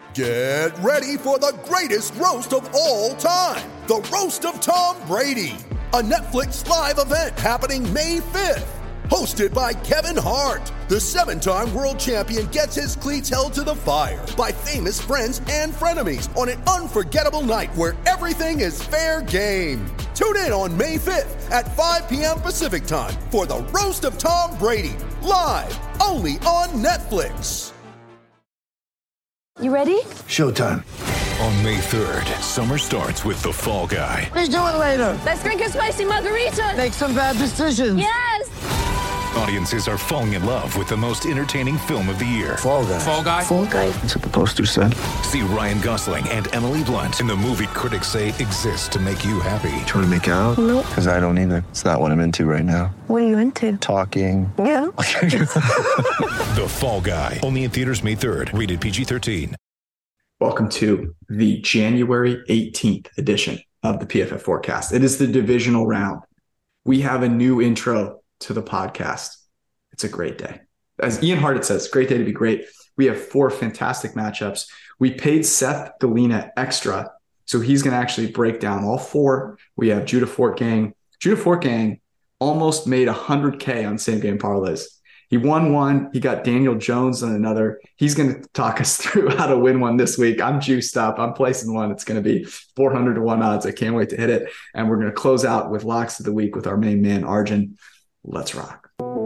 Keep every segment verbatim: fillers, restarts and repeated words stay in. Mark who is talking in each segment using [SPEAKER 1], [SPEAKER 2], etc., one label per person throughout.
[SPEAKER 1] Get ready for the greatest roast of all time, the Roast of Tom Brady, a Netflix live event happening May fifth. Hosted by Kevin Hart, the seven-time world champion gets his cleats held to the fire by famous friends and frenemies on an unforgettable night where everything is fair game. Tune in on May fifth at five p.m. Pacific time for the Roast of Tom Brady, live only on Netflix.
[SPEAKER 2] You ready?
[SPEAKER 3] Showtime.
[SPEAKER 4] On May third, summer starts with The Fall Guy.
[SPEAKER 3] What are you doing later?
[SPEAKER 2] Let's drink a spicy margarita.
[SPEAKER 3] Make some bad decisions.
[SPEAKER 2] Yes!
[SPEAKER 4] Audiences are falling in love with the most entertaining film of the year.
[SPEAKER 3] Fall Guy.
[SPEAKER 4] Fall Guy?
[SPEAKER 2] Fall Guy.
[SPEAKER 3] That's what the poster said.
[SPEAKER 4] See Ryan Gosling and Emily Blunt in the movie critics say exists to make you happy.
[SPEAKER 3] Trying to make it out?
[SPEAKER 2] Nope.
[SPEAKER 3] Because I don't either. It's not what I'm into right now.
[SPEAKER 2] What are you into?
[SPEAKER 3] Talking.
[SPEAKER 2] Yeah.
[SPEAKER 4] The Fall Guy. Only in theaters May third. Rated P G thirteen.
[SPEAKER 5] Welcome to the January eighteenth edition of the P F F Forecast. It is the divisional round. We have a new intro to the podcast. It's a great day. As Ian Hart says, great day to be great. We have four fantastic matchups. We paid Seth Galina extra, so he's going to actually break down all four. We have Judah Fortgang. Judah Fortgang almost made one hundred K on same-game parlays. He won one. He got Daniel Jones on another. He's going to talk us through how to win one this week. I'm juiced up. I'm placing one. It's going to be four hundred to one odds. I can't wait to hit it. And we're going to close out with locks of the week with our main man, Arjun. Let's rock.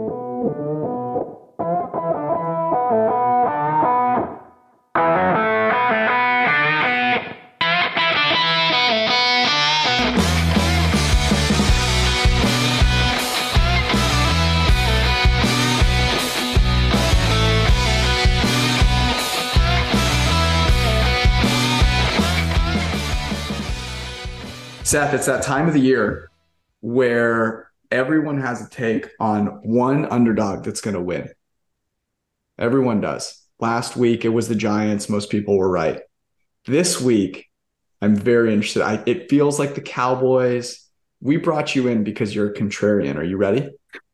[SPEAKER 5] Seth, it's that time of the year where everyone has a take on one underdog that's going to win. Everyone does. Last week, it was the Giants. Most people were right. This week, I'm very interested. I, it feels like the Cowboys. We brought you in because you're a contrarian. Are you ready?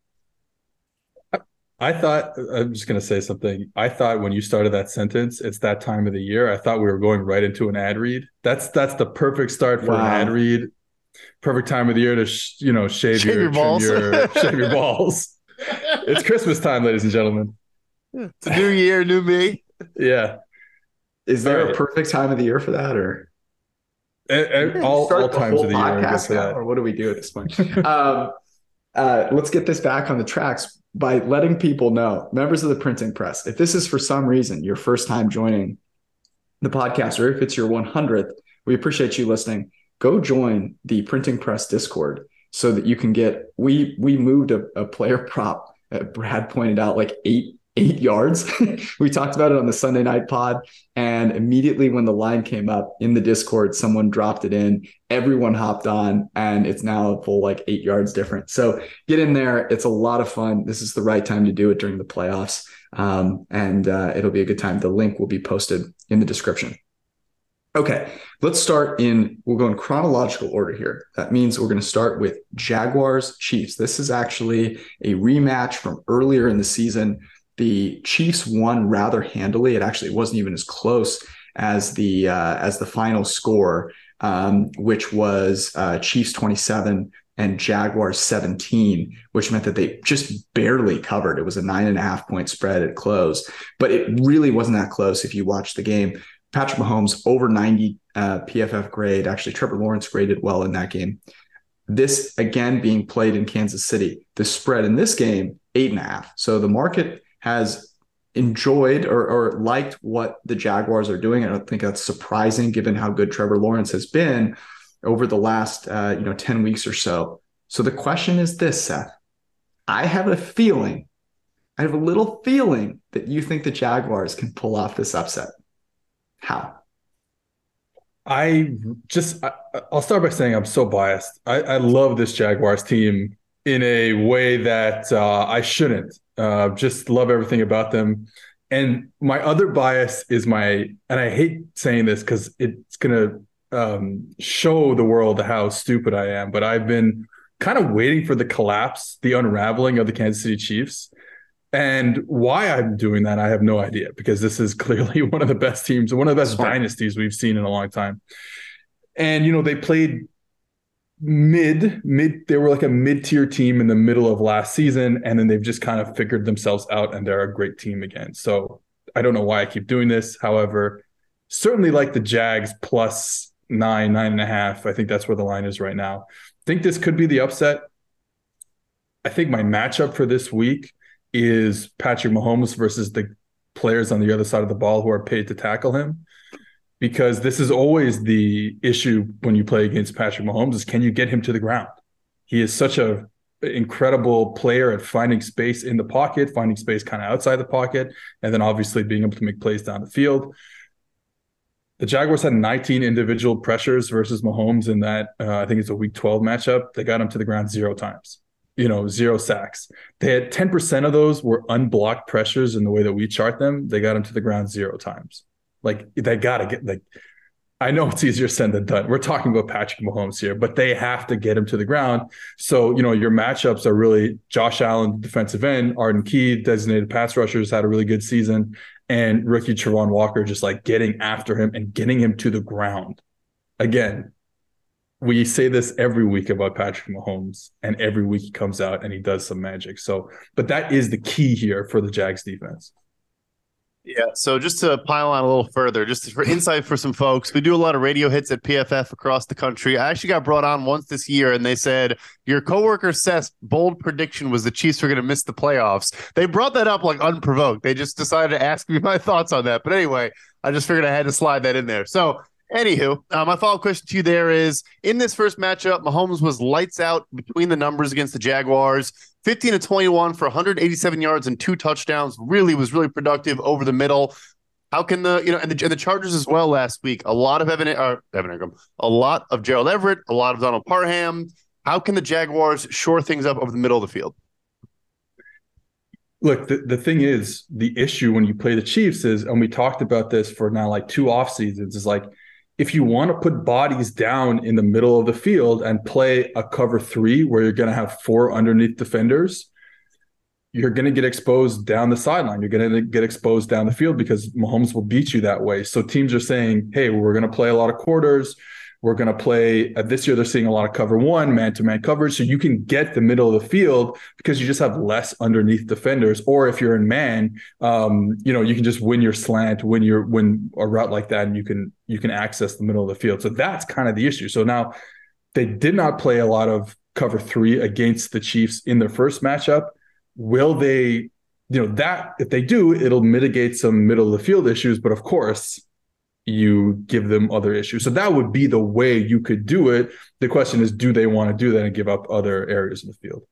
[SPEAKER 6] I thought, I'm just going to say something. I thought when you started that sentence, it's that time of the year. I thought we were going right into an ad read. That's that's the perfect start for wow. an ad read. Perfect time of the year to, sh- you know, shave,
[SPEAKER 3] shave
[SPEAKER 6] your,
[SPEAKER 3] your balls.
[SPEAKER 6] Your, shave your balls. It's Christmas time, ladies and gentlemen.
[SPEAKER 3] It's a new year, new me.
[SPEAKER 6] Yeah.
[SPEAKER 5] Is there
[SPEAKER 6] right.
[SPEAKER 5] a perfect time of the year for that, or
[SPEAKER 6] and, and all, all times of the year?
[SPEAKER 5] Now, or what do we do at this point? um, uh, let's get this back on the tracks by letting people know, members of the printing press, if this is for some reason your first time joining the podcast, or if it's your one hundredth, we appreciate you listening. Go join the printing press Discord so that you can get, we, we moved a, a player prop, uh, Brad pointed out, like eight, eight yards. We talked about it on the Sunday night pod. And immediately when the line came up in the Discord, someone dropped it in, everyone hopped on, and it's now a full like eight yards different. So get in there. It's a lot of fun. This is the right time to do it during the playoffs. Um, and uh, it'll be a good time. The link will be posted in the description. Okay, let's start in, we'll go in chronological order here. That means we're going to start with Jaguars Chiefs. This is actually a rematch from earlier in the season. The Chiefs won rather handily. It actually wasn't even as close as the uh, as the final score, um, which was uh, Chiefs twenty-seven and Jaguars seventeen, which meant that they just barely covered. It was a nine and a half point spread at close, but it really wasn't that close if you watch the game. Patrick Mahomes over ninety uh, P F F grade. Actually, Trevor Lawrence graded well in that game. This, again, being played in Kansas City. The spread in this game, eight and a half. So the market has enjoyed or, or liked what the Jaguars are doing. I don't think that's surprising given how good Trevor Lawrence has been over the last uh, you know ten weeks or so. So the question is this, Seth. I have a feeling, I have a little feeling that you think the Jaguars can pull off this upset. How?
[SPEAKER 6] I just, I, I'll start by saying I'm so biased. I, I love this Jaguars team in a way that uh, I shouldn't. Uh, just love everything about them. And my other bias is my, and I hate saying this because it's going to um, show the world how stupid I am, but I've been kind of waiting for the collapse, the unraveling of the Kansas City Chiefs. And why I'm doing that, I have no idea, because this is clearly one of the best teams, one of the best
[SPEAKER 5] Smart.
[SPEAKER 6] dynasties we've seen in a long time. And, you know, they played mid, mid, they were like a mid-tier team in the middle of last season, and then they've just kind of figured themselves out, and they're a great team again. So I don't know why I keep doing this. However, certainly like the Jags plus nine, nine and a half. I think that's where the line is right now. I think this could be the upset. I think my matchup for this week is Patrick Mahomes versus the players on the other side of the ball who are paid to tackle him. Because this is always the issue when you play against Patrick Mahomes, is can you get him to the ground? He is such a incredible player at finding space in the pocket, finding space kind of outside the pocket, and then obviously being able to make plays down the field. The Jaguars had nineteen individual pressures versus Mahomes in that, uh, I think it's a week twelve matchup. They got him to the ground zero times, you know, zero sacks. They had ten percent of those were unblocked pressures in the way that we chart them. They got him to the ground zero times. Like, they got to get, like, I know it's easier said than done. We're talking about Patrick Mahomes here, but they have to get him to the ground. So, you know, your matchups are really Josh Allen, defensive end, Arden Key, designated pass rushers, had a really good season, and rookie Travon Walker just like getting after him and getting him to the ground. Again, we say this every week about Patrick Mahomes, and every week he comes out and he does some magic. So, but that is the key here for the Jags defense.
[SPEAKER 7] Yeah, so just to pile on a little further, just for insight for some folks, we do a lot of radio hits at P F F across the country. I actually got brought on once this year, and they said, your coworker Seth's bold prediction was the Chiefs were going to miss the playoffs. They brought that up like unprovoked. They just decided to ask me my thoughts on that. But anyway, I just figured I had to slide that in there. So anywho, uh, my follow-up question to you there is, in this first matchup, Mahomes was lights out between the numbers against the Jaguars. fifteen to twenty-one for one hundred eighty-seven yards and two touchdowns. Really was really productive over the middle. How can the, you know, and the, and the Chargers as well last week, a lot of Evan, uh, Evan Ingram, a lot of Gerald Everett, a lot of Donald Parham. How can the Jaguars shore things up over the middle of the field?
[SPEAKER 6] Look, the, the thing is, the issue when you play the Chiefs is, and we talked about this for now like two off seasons, is like, if you want to put bodies down in the middle of the field and play a cover three where you're going to have four underneath defenders, you're going to get exposed down the sideline. You're going to get exposed down the field because Mahomes will beat you that way. So teams are saying, hey, we're going to play a lot of quarters. We're going to play uh, this year. They're seeing a lot of cover one, man-to-man coverage. So you can get the middle of the field because you just have less underneath defenders. Or if you're in man, um, you know, you can just win your slant, win your win a route like that, and you can you can access the middle of the field. So that's kind of the issue. So now they did not play a lot of cover three against the Chiefs in their first matchup. Will they, you know, that if they do, it'll mitigate some middle of the field issues. But of course, you give them other issues. So that would be the way you could do it. The question is, do they want to do that and give up other areas of the field?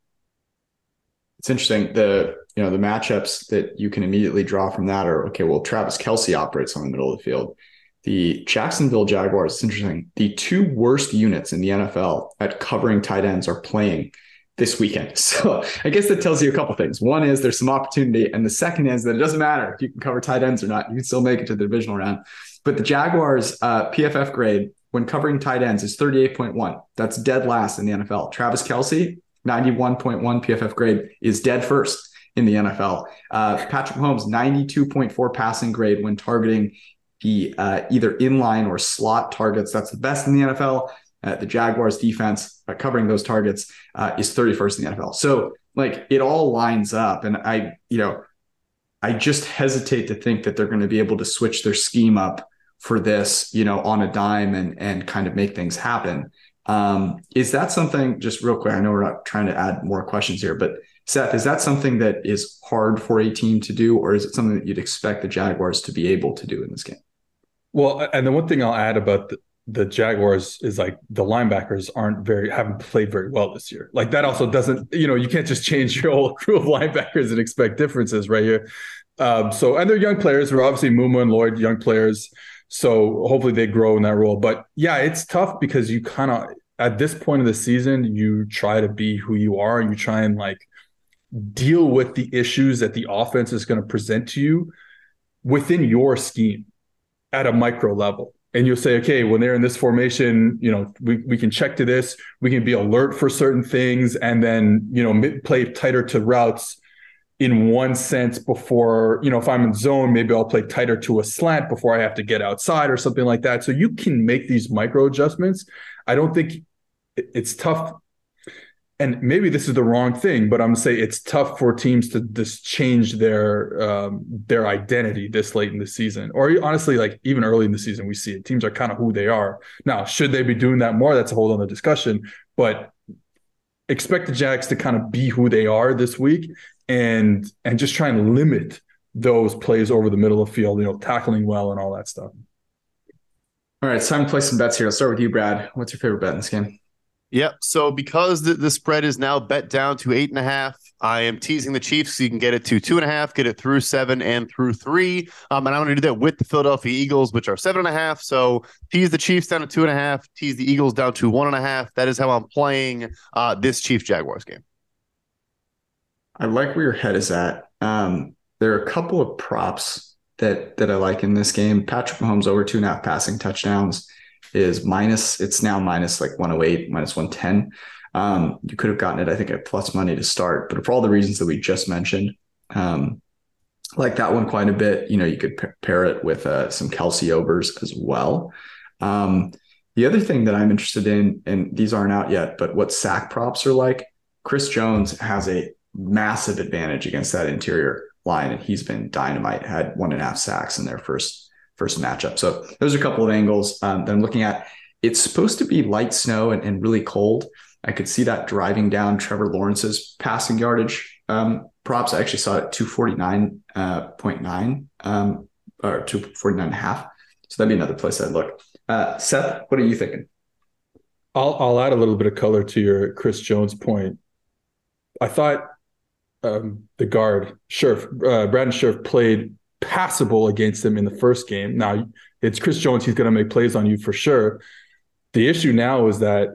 [SPEAKER 5] It's interesting. The, you know, the matchups that you can immediately draw from that are, okay, well, Travis Kelce operates on the middle of the field. The Jacksonville Jaguars, it's interesting. The two worst units in the N F L at covering tight ends are playing this weekend. So I guess that tells you a couple things. One is there's some opportunity. And the second is that it doesn't matter if you can cover tight ends or not, you can still make it to the divisional round. But the Jaguars uh, P F F grade when covering tight ends is thirty-eight point one. That's dead last in the N F L. Travis Kelce, ninety-one point one P F F grade, is dead first in the N F L. Uh, Patrick Mahomes, ninety-two point four passing grade when targeting the uh, either inline or slot targets. That's the best in the N F L. Uh, the Jaguars defense uh, covering those targets uh, is thirty-first in the N F L. So like it all lines up. And I, you know, I just hesitate to think that they're going to be able to switch their scheme up for this, you know, on a dime and, and kind of make things happen. Um, is that something, just real quick, I know we're not trying to add more questions here, but Seth, is that something that is hard for a team to do, or is it something that you'd expect the Jaguars to be able to do in this game?
[SPEAKER 6] Well, and the one thing I'll add about the, the Jaguars is like the linebackers aren't very, haven't played very well this year. Like that also doesn't, you know, you can't just change your whole crew of linebackers and expect differences right here. Um, so, and they're young players. We're obviously Muma and Lloyd, young players. So hopefully they grow in that role. But yeah, it's tough because you kind of, at this point of the season, you try to be who you are. You try and like deal with the issues that the offense is going to present to you within your scheme at a micro level. And you'll say, okay, when they're in this formation, you know, we, we can check to this, we can be alert for certain things, and then, you know, play tighter to routes. in one sense before, you know, if I'm in zone, maybe I'll play tighter to a slant before I have to get outside or something like that. So you can make these micro adjustments. I don't think it's tough. And maybe this is the wrong thing, but I'm gonna say it's tough for teams to just change their um, their identity this late in the season, or honestly, like even early in the season, we see it. Teams are kind of who they are now. Should they be doing that more? That's a whole other discussion. But expect the Jags to kind of be who they are this week, and and just try and limit those plays over the middle of the field. You know, tackling well and all that stuff.
[SPEAKER 5] All right, it's time to play some bets here. Let's start with you, Brad. What's your favorite bet in this game?
[SPEAKER 7] Yep. So because the, the spread is now bet down to eight and a half, I am teasing the Chiefs so you can get it to two and a half, get it through seven and through three. Um, and I'm going to do that with the Philadelphia Eagles, which are seven and a half. So tease the Chiefs down to two and a half, tease the Eagles down to one and a half. That is how I'm playing uh, this Chiefs Jaguars game.
[SPEAKER 5] I like where your head is at. Um, there are a couple of props that that I like in this game. Patrick Mahomes over two and a half passing touchdowns is minus, it's now minus like one oh eight, minus one ten. Um, you could have gotten it, I think, at plus money to start, but for all the reasons that we just mentioned, um, like that one quite a bit. You know, you could p- pair it with uh, some Kelsey overs as well. Um, the other thing that I'm interested in, and these aren't out yet, but what sack props are like, Chris Jones has a massive advantage against that interior line, and he's been dynamite, had one and a half sacks in their first first matchup. So those are a couple of angles um, that I'm looking at. It's supposed to be light snow and, and really cold. I could see that driving down Trevor Lawrence's passing yardage um, props. I actually saw it at two forty-nine point nine um, or two forty-nine and a half. So that'd be another place I'd look. Uh, Seth, what are you thinking?
[SPEAKER 6] I'll, I'll add a little bit of color to your Chris Jones point. I thought um, the guard, Scherf, uh, Brandon Scherf played passable against him in the first game. Now it's Chris Jones. He's going to make plays on you for sure. The issue now is that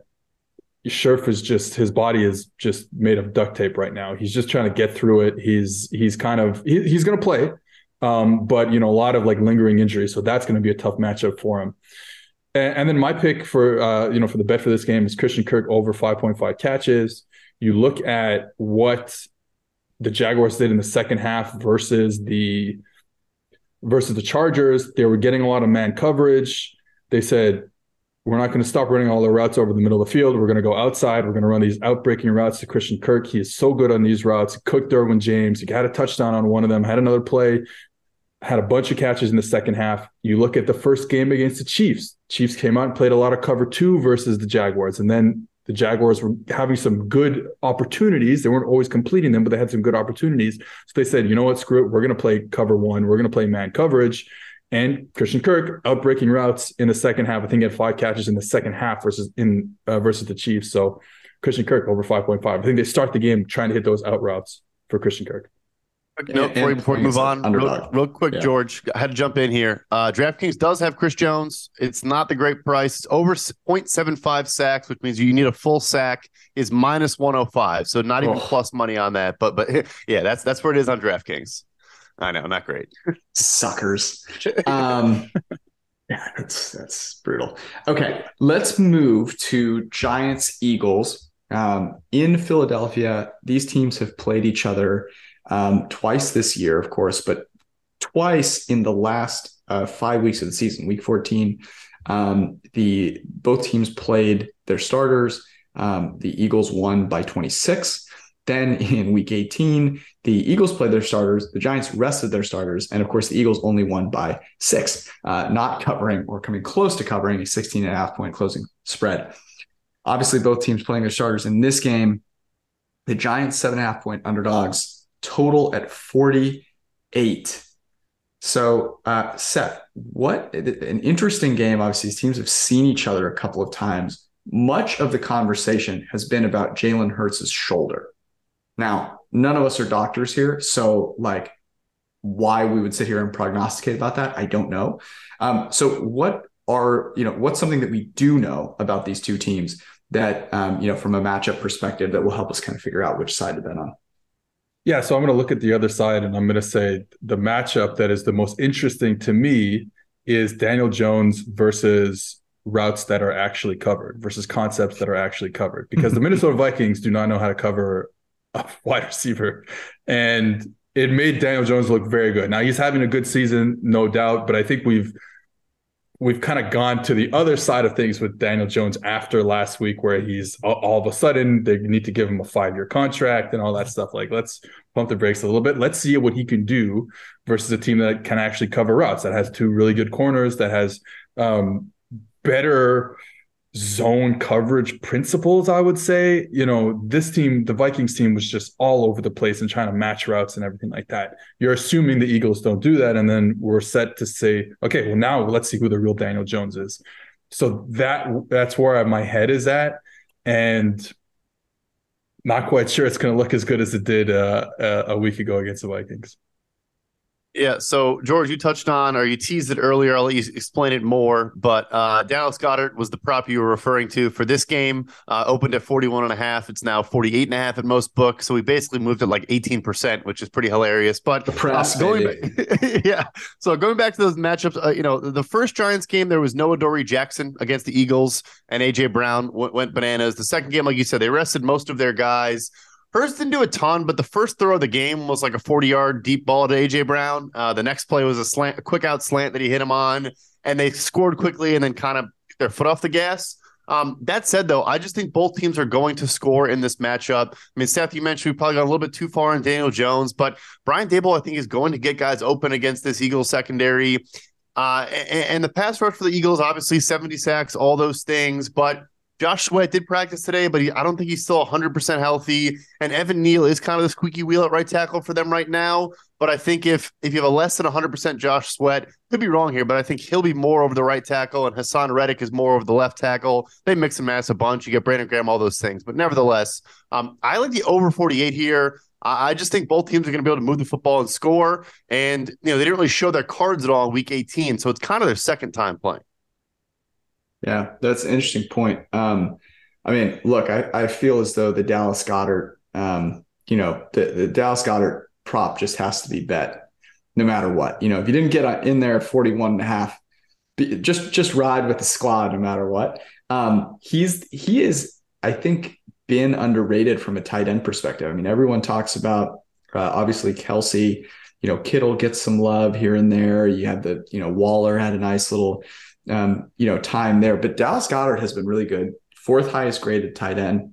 [SPEAKER 6] Scherf is just, his body is just made of duct tape right now. He's just trying to get through it. He's, he's kind of, he, he's going to play, um, but you know, a lot of like lingering injuries. So that's going to be a tough matchup for him. And, and then my pick for, uh, you know, for the bet for this game is Christian Kirk over five point five catches. You look at what the Jaguars did in the second half versus the, versus the Chargers. They were getting a lot of man coverage. They said, we're not going to stop running all the routes over the middle of the field. We're going to go outside. We're going to run these out-breaking routes to Christian Kirk. He is so good on these routes. He cooked Derwin James. He had a touchdown on one of them, had another play, had a bunch of catches in the second half. You look at the first game against the Chiefs. Chiefs came out and played a lot of cover two versus the Jaguars. And then the Jaguars were having some good opportunities. They weren't always completing them, but they had some good opportunities. So they said, you know what, screw it. We're going to play cover one. We're going to play man coverage. And Christian Kirk out-breaking routes in the second half. I think he had five catches in the second half versus in uh, versus the Chiefs. So Christian Kirk over five point five. I think they start the game trying to hit those out routes for Christian Kirk.
[SPEAKER 7] No, before, we, before we move on, real, real quick, yeah. George, I had to jump in here. Uh, DraftKings does have Chris Jones. It's not the great price. It's over zero point seven five sacks, which means you need a full sack, is minus one oh five. So not even oh. plus money on that. But but yeah, that's that's where it is on DraftKings. I know, not great.
[SPEAKER 5] Suckers. Um, yeah, that's that's brutal. Okay, let's move to Giants Eagles. Um, in Philadelphia, these teams have played each other um, twice this year, of course, but twice in the last uh, five weeks of the season. Week fourteen, um, the both teams played their starters. Um, the Eagles won by twenty-six. Then in week eighteen, the Eagles played their starters. The Giants rested their starters. And of course, the Eagles only won by six, uh, not covering or coming close to covering a sixteen and a half point closing spread. Obviously, both teams playing their starters in this game. The Giants seven and a half point underdogs, total at forty-eight. So, uh, Seth, what an interesting game. Obviously, these teams have seen each other a couple of times. Much of the conversation has been about Jalen Hurts' shoulder. Now, none of us are doctors here, so like why we would sit here and prognosticate about that, I don't know. Um, so what are, you know, what's something that we do know about these two teams that, um, you know, from a matchup perspective that will help us kind of figure out which side to bet on?
[SPEAKER 6] Yeah, so I'm going to look at the other side and I'm going to say the matchup that is the most interesting to me is Daniel Jones versus routes that are actually covered versus concepts that are actually covered, because the Minnesota Vikings do not know how to cover a wide receiver. And it made Daniel Jones look very good. Now he's having a good season, no doubt, but I think we've we've kind of gone to the other side of things with Daniel Jones after last week, where he's all, all of a sudden they need to give him a five-year contract and all that stuff. Like, let's pump the brakes a little bit. Let's see what he can do versus a team that can actually cover routes, that has two really good corners, that has um, better zone coverage principles, I would say. You know, this team, the Vikings team, was just all over the place and trying to match routes and everything like that. You're assuming the Eagles don't do that, and then we're set to say, okay, well, now let's see who the real Daniel Jones is. So that that's where my head is at, and not quite sure it's going to look as good as it did uh, a week ago against the Vikings.
[SPEAKER 7] Yeah, so George, you touched on, or you teased it earlier, I'll let you explain it more, but uh, Dallas Goedert was the prop you were referring to for this game, uh, opened at forty-one and a half. It's now forty-eight and a half at most books, so we basically moved it like eighteen percent, which is pretty hilarious. But
[SPEAKER 5] the press,
[SPEAKER 7] uh, going back, yeah, so going back to those matchups, uh, you know, the first Giants game, there was Noah Dory-Jackson against the Eagles, and A J Brown w- went bananas. The second game, like you said, they rested most of their guys. Hurts didn't do a ton, but the first throw of the game was like a forty-yard deep ball to A J Brown. Uh, the next play was a slant, a quick out slant that he hit him on, and they scored quickly and then kind of took their foot off the gas. Um, that said, though, I just think both teams are going to score in this matchup. I mean, Seth, you mentioned we probably got a little bit too far on Daniel Jones, but Brian Daboll, I think, is going to get guys open against this Eagles secondary. Uh, and, and the pass rush for the Eagles, obviously seventy sacks, all those things, but Josh Sweat did practice today, but he, I don't think he's still one hundred percent healthy. And Evan Neal is kind of the squeaky wheel at right tackle for them right now. But I think if if you have a less than one hundred percent Josh Sweat, could be wrong here, but I think he'll be more over the right tackle, and Hassan Reddick is more over the left tackle. They mix and match a bunch. You get Brandon Graham, all those things. But nevertheless, um, I like the over forty-eight here. I just think both teams are going to be able to move the football and score. And, you know, they didn't really show their cards at all in week eighteen, so it's kind of their second time playing.
[SPEAKER 5] Yeah, that's an interesting point. Um, I mean, look, I, I feel as though the Dallas Goedert, um, you know, the, the Dallas Goedert prop just has to be bet no matter what. You know, if you didn't get in there at forty-one and a half, just just ride with the squad no matter what. Um, he's he is, I think, been underrated from a tight end perspective. I mean, everyone talks about uh, obviously Kelsey. You know, Kittle gets some love here and there. You had the, you know, Waller had a nice little Um, you know, time there, but Dallas Goedert has been really good. Fourth highest graded tight end.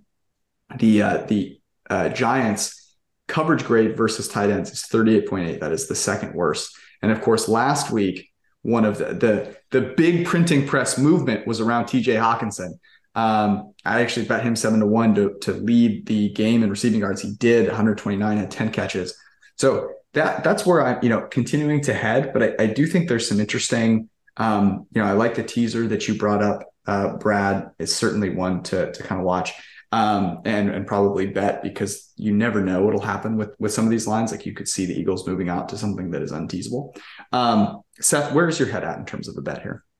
[SPEAKER 5] The uh, the uh, Giants coverage grade versus tight ends is thirty-eight point eight. That is the second worst. And of course, last week, one of the the, the big printing press movement was around T J Hawkinson. Um, I actually bet him seven to one to to lead the game in receiving yards. He did one hundred twenty-nine and ten catches. So that that's where I'm, you know, continuing to head. But I, I do think there's some interesting. Um, you know, I like the teaser that you brought up, uh, Brad. It's certainly one to to kind of watch um, and and probably bet, because you never know what'll happen with with some of these lines. Like, you could see the Eagles moving out to something that is unteasable. Um, Seth, where's your head at in terms of the bet here?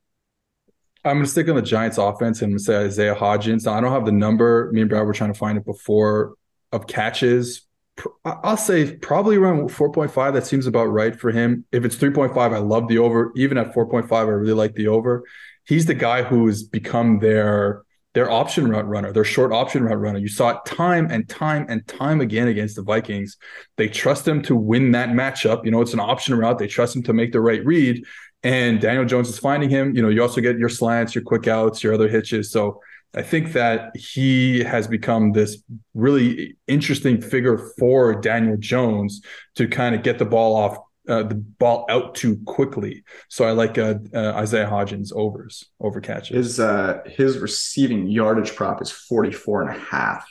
[SPEAKER 6] I'm going to stick on the Giants offense and say Isaiah Hodgins. Now, I don't have the number. Me and Brad were trying to find it before of catches. I'll say probably around four point five. That seems about right for him. If it's three point five, I love the over. Even at four point five, I really like the over. He's the guy who's become their their option route runner, their short option route runner. You saw it time and time and time again against the Vikings. They trust him to win that matchup. You know, it's an option route. They trust him to make the right read. And Daniel Jones is finding him. You know, you also get your slants, your quick outs, your other hitches. So I think that he has become this really interesting figure for Daniel Jones to kind of get the ball off, uh, the ball out too quickly. So I like uh, uh, Isaiah Hodgins overs, over catches.
[SPEAKER 5] His, uh, his receiving yardage prop is forty-four and a half.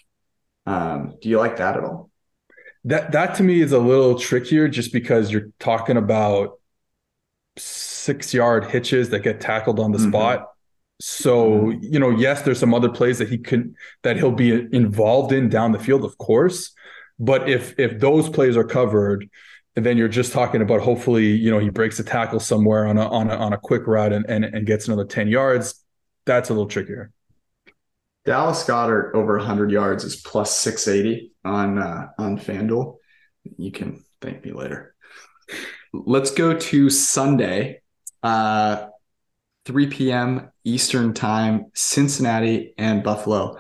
[SPEAKER 5] Um, do you like that at all?
[SPEAKER 6] That, that to me is a little trickier, just because you're talking about six yard hitches that get tackled on the mm-hmm. spot. So, you know, yes, there's some other plays that he could, that he'll be involved in down the field, of course. But if, if those plays are covered, then you're just talking about, hopefully, you know, he breaks a tackle somewhere on a, on a, on a quick route and, and, and gets another ten yards. That's a little trickier.
[SPEAKER 5] Dallas Goedert over one hundred yards is plus six eighty on, uh, on FanDuel. You can thank me later. Let's go to Sunday. Uh, three p.m. Eastern time, Cincinnati and Buffalo.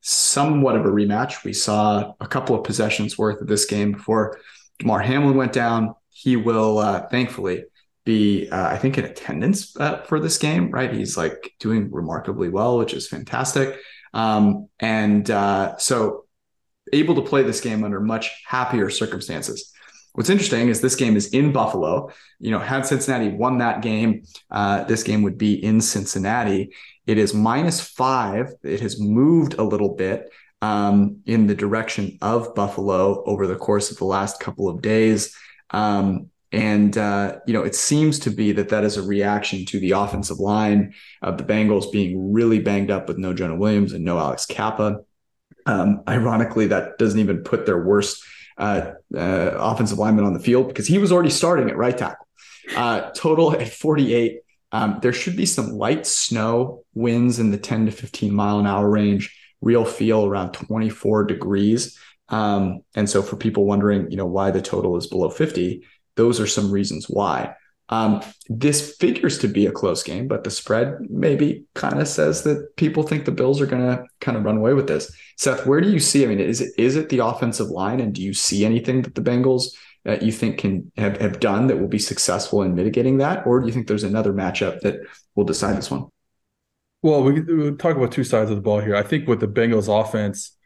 [SPEAKER 5] somewhat of a rematch. We saw a couple of possessions worth of this game before Damar Hamlin went down. He will uh, thankfully be, uh, I think, in attendance uh, for this game, right? He's like doing remarkably well, which is fantastic. Um, and uh, so able to play this game under much happier circumstances. What's interesting is this game is in Buffalo. You know, had Cincinnati won that game, uh, this game would be in Cincinnati. It is minus five. It has moved a little bit um, in the direction of Buffalo over the course of the last couple of days. Um, and, uh, you know, it seems to be that that is a reaction to the offensive line of the Bengals being really banged up with no Jonah Williams and no Alex Kappa. Um, ironically, that doesn't even put their worst uh, uh, offensive lineman on the field because he was already starting at right tackle. Uh, total at forty-eight. Um, there should be some light snow winds in the ten to fifteen mile an hour range. Real feel around twenty-four degrees. Um, and so for people wondering, you know, why the total is below fifty, those are some reasons why. Um, this figures to be a close game, but the spread maybe kind of says that people think the Bills are going to kind of run away with this. Seth, where do you see, I mean, is it, is it the offensive line? And do you see anything that the Bengals that you think can have, have done that will be successful in mitigating that? Or do you think there's another matchup that will decide this one?
[SPEAKER 6] Well, we we'll talk about two sides of the ball here. I think with the Bengals offense,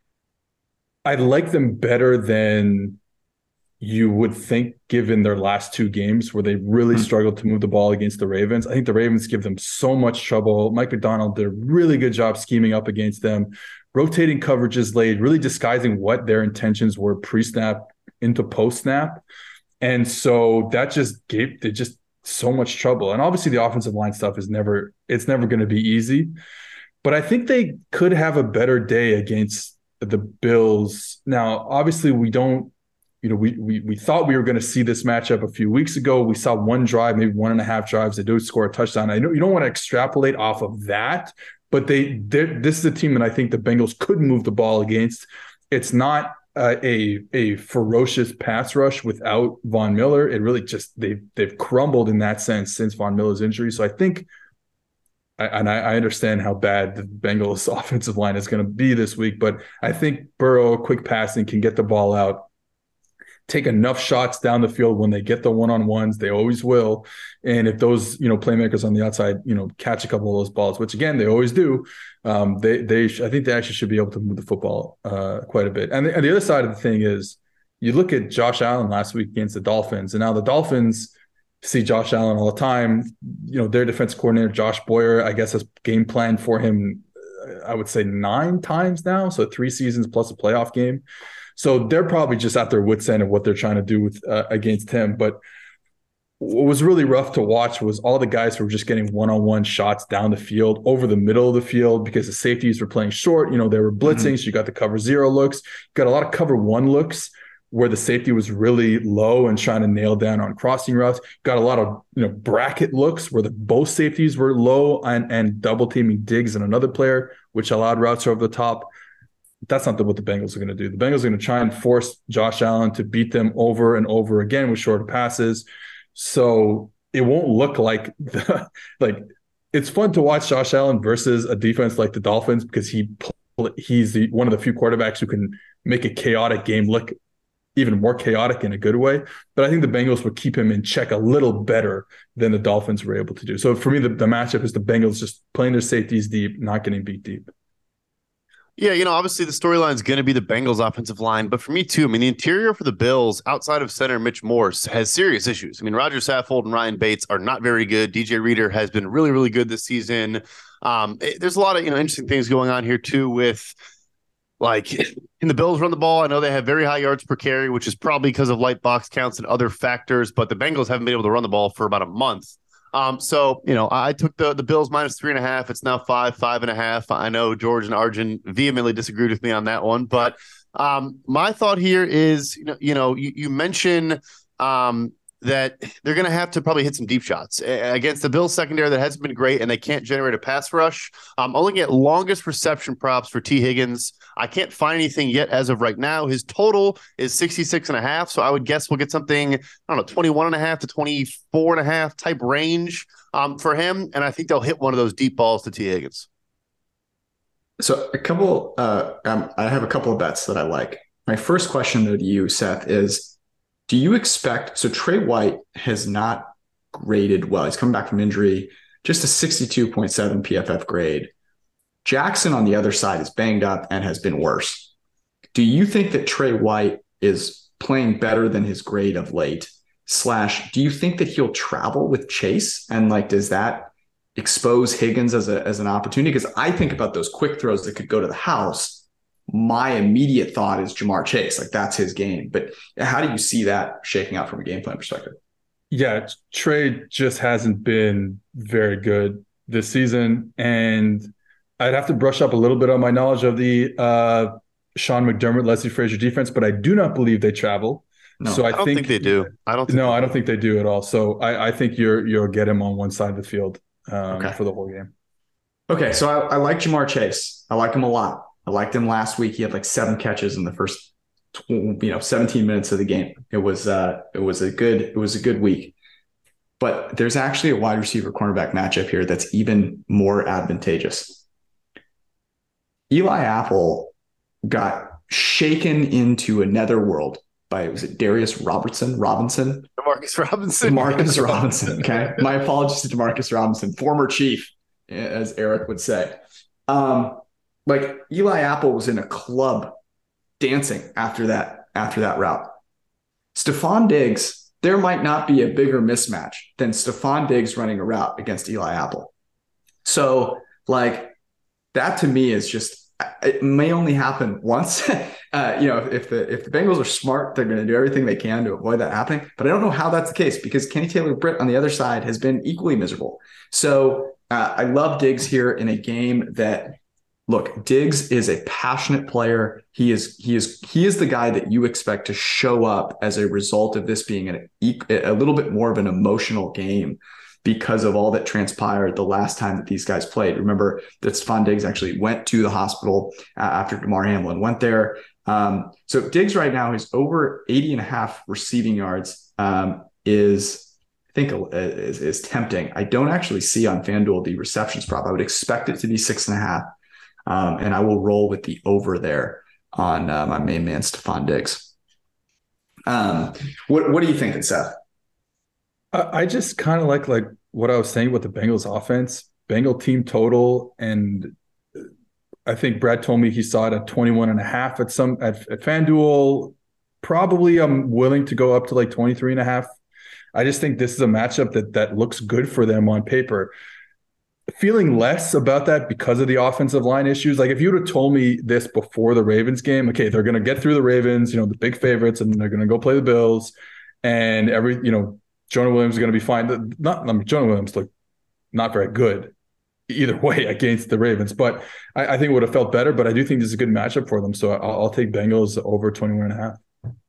[SPEAKER 6] I like them better than you would think given their last two games where they really struggled to move the ball against the Ravens. I think the Ravens give them so much trouble. Mike McDonald did a really good job scheming up against them, rotating coverages late, really disguising what their intentions were pre-snap into post-snap. And so that just gave they just so much trouble. And obviously the offensive line stuff is never, it's never going to be easy. But I think they could have a better day against the Bills. Now, obviously we don't, You know, we we we thought we were going to see this matchup a few weeks ago. We saw one drive, maybe one and a half drives. They do score a touchdown. I know you don't want to extrapolate off of that, but they this is a team that I think the Bengals could move the ball against. It's not uh, a a ferocious pass rush without Von Miller. It really just they've they've crumbled in that sense since Von Miller's injury. So I think, and I, I understand how bad the Bengals offensive line is going to be this week, but I think Burrow, quick passing, can get the ball out, take enough shots down the field when they get the one-on-ones. They always will. And if those, you know, playmakers on the outside, you know, catch a couple of those balls, which again, they always do, um, they, they, I think they actually should be able to move the football uh, quite a bit. And the, and the other side of the thing is you look at Josh Allen last week against the Dolphins, and now the Dolphins see Josh Allen all the time. You know, their defense coordinator, Josh Boyer, I guess has game planned for him, I would say nine times now. So three seasons plus a playoff game. So they're probably just at their wits' end of what they're trying to do with uh, against him. But what was really rough to watch was all the guys who were just getting one-on-one shots down the field, over the middle of the field, because the safeties were playing short. You know, they were blitzing, mm-hmm. so you got the cover zero looks. You got a lot of cover one looks where the safety was really low and trying to nail down on crossing routes. Got a lot of, you know, bracket looks where the both safeties were low and, and double teaming Diggs and another player, which allowed routes over the top. That's not the, what the Bengals are going to do. The Bengals are going to try and force Josh Allen to beat them over and over again with shorter passes. So it won't look like the, like it's fun to watch Josh Allen versus a defense like the Dolphins because he he's the, one of the few quarterbacks who can make a chaotic game look even more chaotic in a good way. But I think the Bengals would keep him in check a little better than the Dolphins were able to do. So for me, the, the matchup is the Bengals just playing their safeties deep, not getting beat deep.
[SPEAKER 7] Yeah, you know, obviously the storyline is going to be the Bengals offensive line, but for me too, I mean, the interior for the Bills outside of center Mitch Morse has serious issues. I mean, Roger Saffold and Ryan Bates are not very good. D J Reader has been really, really good this season. Um, it, there's a lot of, you know, interesting things going on here too with like in the Bills run the ball. I know they have very high yards per carry, which is probably because of light box counts and other factors, but the Bengals haven't been able to run the ball for about a month. Um, so, you know, I took the, the Bills minus three and a half. It's now five, five and a half. I know George and Arjun vehemently disagreed with me on that one, but um, my thought here is, you know, you know, you, you mentioned um, that they're going to have to probably hit some deep shots against the Bills secondary that hasn't been great and they can't generate a pass rush. Um, I'm looking at longest reception props for T. Higgins. I can't find anything yet as of right now. His total is sixty-six and a half. So I would guess we'll get something, I don't know, twenty-one and a half to twenty-four and a half type range um, for him. And I think they'll hit one of those deep balls to T. Higgins.
[SPEAKER 5] So a couple, uh, um, I have a couple of bets that I like. My first question though to you, Seth, is do you expect, so Trey White has not graded well. He's coming back from injury, just a sixty-two point seven P F F grade. Jackson on the other side is banged up and has been worse. Do you think that Trey White is playing better than his grade of late? Slash, do you think that he'll travel with Chase? And like, does that expose Higgins as a as an opportunity? Because I think about those quick throws that could go to the house. My immediate thought is Jamar Chase. Like, that's his game. But how do you see that shaking out from a game plan perspective?
[SPEAKER 6] Yeah, Trey just hasn't been very good this season. And I'd have to brush up a little bit on my knowledge of the uh, Sean McDermott, Leslie Frazier defense, but I do not believe they travel.
[SPEAKER 5] No,
[SPEAKER 6] so I,
[SPEAKER 7] I don't
[SPEAKER 6] think,
[SPEAKER 7] think they do. I don't. Think
[SPEAKER 6] no,
[SPEAKER 7] they
[SPEAKER 6] I don't
[SPEAKER 7] do.
[SPEAKER 6] think they do at all. So I, I think you're you'll get him on one side of the field um,
[SPEAKER 5] Okay.
[SPEAKER 6] for the whole game.
[SPEAKER 5] Okay, so I, I like Jamar Chase. I like him a lot. I liked him last week. He had like seven catches in the first, you know, seventeen minutes of the game. It was uh, it was a good it was a good week. But there's actually a wide receiver cornerback matchup here that's even more advantageous. Eli Apple got shaken into another world by, was it Darius Robertson? Robinson?
[SPEAKER 7] Demarcus Robinson.
[SPEAKER 5] Demarcus Robinson. Okay. My apologies to Demarcus Robinson, former Chief, as Eric would say. Um, like Eli Apple was in a club dancing after that, after that route. Stephon Diggs, there might not be a bigger mismatch than Stephon Diggs running a route against Eli Apple. So like that to me is just, it may only happen once. uh, you know, if the if the Bengals are smart, they're going to do everything they can to avoid that happening. But I don't know how that's the case because Kenny Taylor-Britt on the other side has been equally miserable. So uh, I love Diggs here in a game that, look, Diggs is a passionate player. He is he is he is the guy that you expect to show up as a result of this being an, a little bit more of an emotional game, because of all that transpired the last time that these guys played. Remember that Stephon Diggs actually went to the hospital uh, after Damar Hamlin went there. Um, so Diggs right now is over eighty and a half receiving yards, um, is, I think, is, is tempting. I don't actually see on FanDuel the receptions prop. I would expect it to be six and a half. Um, and I will roll with the over there on uh, my main man, Stephon Diggs. Um, what, what are you thinking, Seth?
[SPEAKER 6] I just kind of like like what I was saying with the Bengals offense, Bengal team total. And I think Brad told me he saw it at twenty-one and a half at some at, at FanDuel. Probably I'm willing to go up to like twenty-three and a half. I just think this is a matchup that that looks good for them on paper. Feeling less about that because of the offensive line issues. Like if you would have told me this before the Ravens game, okay, they're going to get through the Ravens, you know, the big favorites, and they're going to go play the Bills, and every, you know, Jonah Williams is going to be fine. Not I mean, Jonah Williams looked not very good either way against the Ravens, but I, I think it would have felt better. But I do think this is a good matchup for them. So I'll, I'll take Bengals over twenty-one and a half.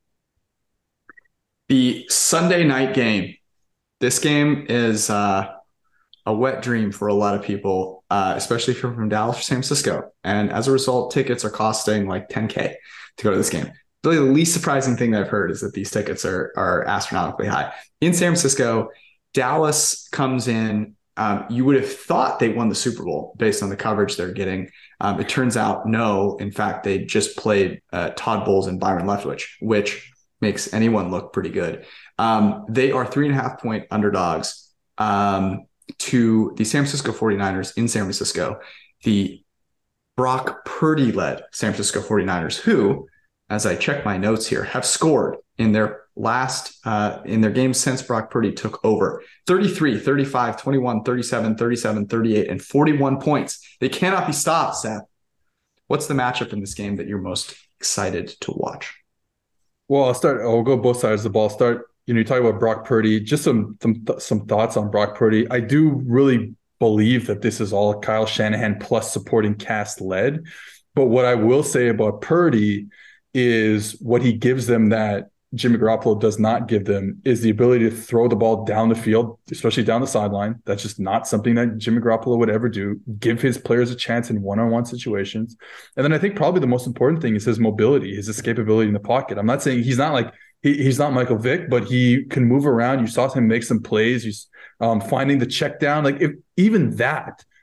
[SPEAKER 5] The Sunday night game. This game is uh, a wet dream for a lot of people, uh, especially if you're from Dallas or San Francisco. And as a result, tickets are costing like ten K to go to this game. Really, the least surprising thing that I've heard is that these tickets are are astronomically high. In San Francisco, Dallas comes in. Um, you would have thought they won the Super Bowl based on the coverage they're getting. Um, it turns out, no. In fact, they just played uh, Todd Bowles and Byron Leftwich, which makes anyone look pretty good. Um, they are three and a half point underdogs um, to the San Francisco forty-niners in San Francisco. The Brock Purdy-led San Francisco forty-niners, who, as I check my notes here, have scored in their last, uh, in their games since Brock Purdy took over. thirty-three, thirty-five, twenty-one, thirty-seven, thirty-seven, thirty-eight, and forty-one points. They cannot be stopped, Seth. What's the matchup in this game that you're most excited to watch?
[SPEAKER 6] Well, I'll start. I'll go both sides of the ball. Start, you know, you talk about Brock Purdy. Just some some some thoughts on Brock Purdy. I do really believe that this is all Kyle Shanahan plus supporting cast led. But what I will say about Purdy is what he gives them that Jimmy Garoppolo does not give them is the ability to throw the ball down the field, especially down the sideline. That's just not something that Jimmy Garoppolo would ever do. Give his players a chance in one-on-one situations. And then I think probably the most important thing is his mobility, his escapability in the pocket. I'm not saying he's not like he, he's not Michael Vick, but he can move around. You saw him make some plays. He's um, finding the check down. Like if even that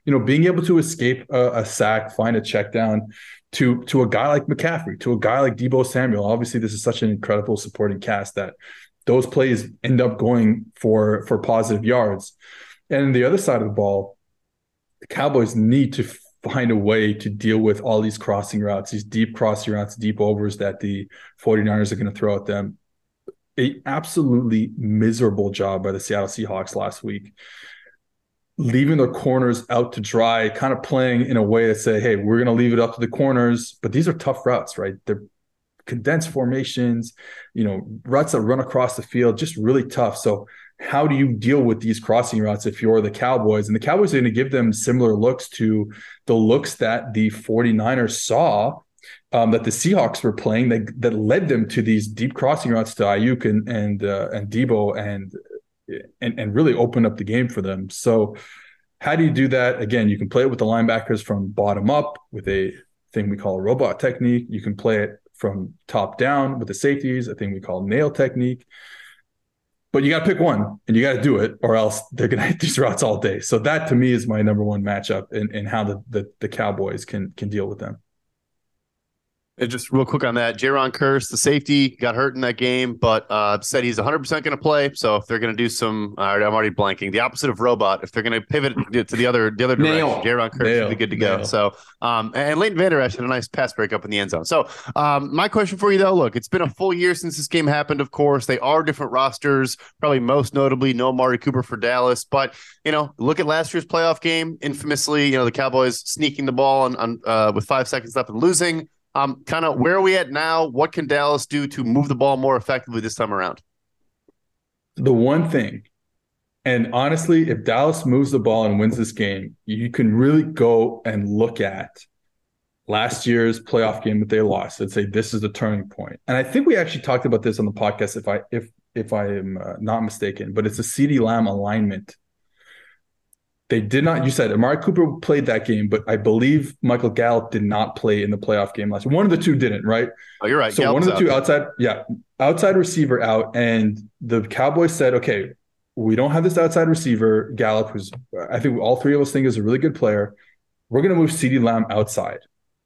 [SPEAKER 6] you know, being able to escape a, a sack, find a check down to, to a guy like McCaffrey, to a guy like Deebo Samuel. Obviously, this is such an incredible supporting cast that those plays end up going for, for positive yards. And on the other side of the ball, the Cowboys need to find a way to deal with all these crossing routes, these deep crossing routes, deep overs that the 49ers are going to throw at them. A absolutely miserable job by the Seattle Seahawks last week, leaving their corners out to dry, kind of playing in a way that say, hey, we're going to leave it up to the corners. But these are tough routes, right? They're condensed formations, you know, routes that run across the field, just really tough. So how do you deal with these crossing routes if you're the Cowboys? And the Cowboys are going to give them similar looks to the looks that the 49ers saw um, that the Seahawks were playing that, that led them to these deep crossing routes to Ayuk and and uh, and Deebo and, and and really opened up the game for them. So how do you do that? Again, you can play it with the linebackers from bottom up with a thing we call a robot technique. You can play it from top down with the safeties, a thing we call nail technique. But you got to pick one, and you got to do it, or else they're going to hit these routes all day. So that, to me, is my number one matchup in, in how the, the the Cowboys can can deal with them.
[SPEAKER 7] And just real quick on that, Jaron Kearse, the safety, got hurt in that game, but uh, said he's one hundred percent going to play. So if they're going to do some, uh, I'm already blanking, the opposite of robot, if they're going to pivot to the other the other direction,
[SPEAKER 5] Nail.
[SPEAKER 7] Jaron Kearse
[SPEAKER 6] Nail.
[SPEAKER 7] will be good to
[SPEAKER 6] Nail.
[SPEAKER 7] go. So, um, and Leighton Vander Esch had a nice pass break up in the end zone. So um, my question for you, though, look, it's been a full year since this game happened, of course. They are different rosters, probably most notably no Amari Cooper for Dallas. But, you know, look at last year's playoff game. Infamously, you know, the Cowboys sneaking the ball on, on, uh, with five seconds left and losing. Um, kind of where are we at now? What can Dallas do to move the ball more effectively this time around?
[SPEAKER 6] The one thing, and honestly, if Dallas moves the ball and wins this game, you can really go and look at last year's playoff game that they lost and say this is the turning point. And I think we actually talked about this on the podcast, if I if if I am uh, not mistaken, but it's a CeeDee Lamb alignment. They did not, you said Amari Cooper played that game, but I believe Michael Gallup did not play in the playoff game last year. One of the two didn't, right?
[SPEAKER 7] Oh, you're right.
[SPEAKER 6] So
[SPEAKER 7] Gallup's
[SPEAKER 6] one of the two
[SPEAKER 7] out.
[SPEAKER 6] outside, yeah, outside receiver out. And the Cowboys said, okay, we don't have this outside receiver, Gallup, who's, I think all three of us think is a really good player. We're going to move CeeDee Lamb outside.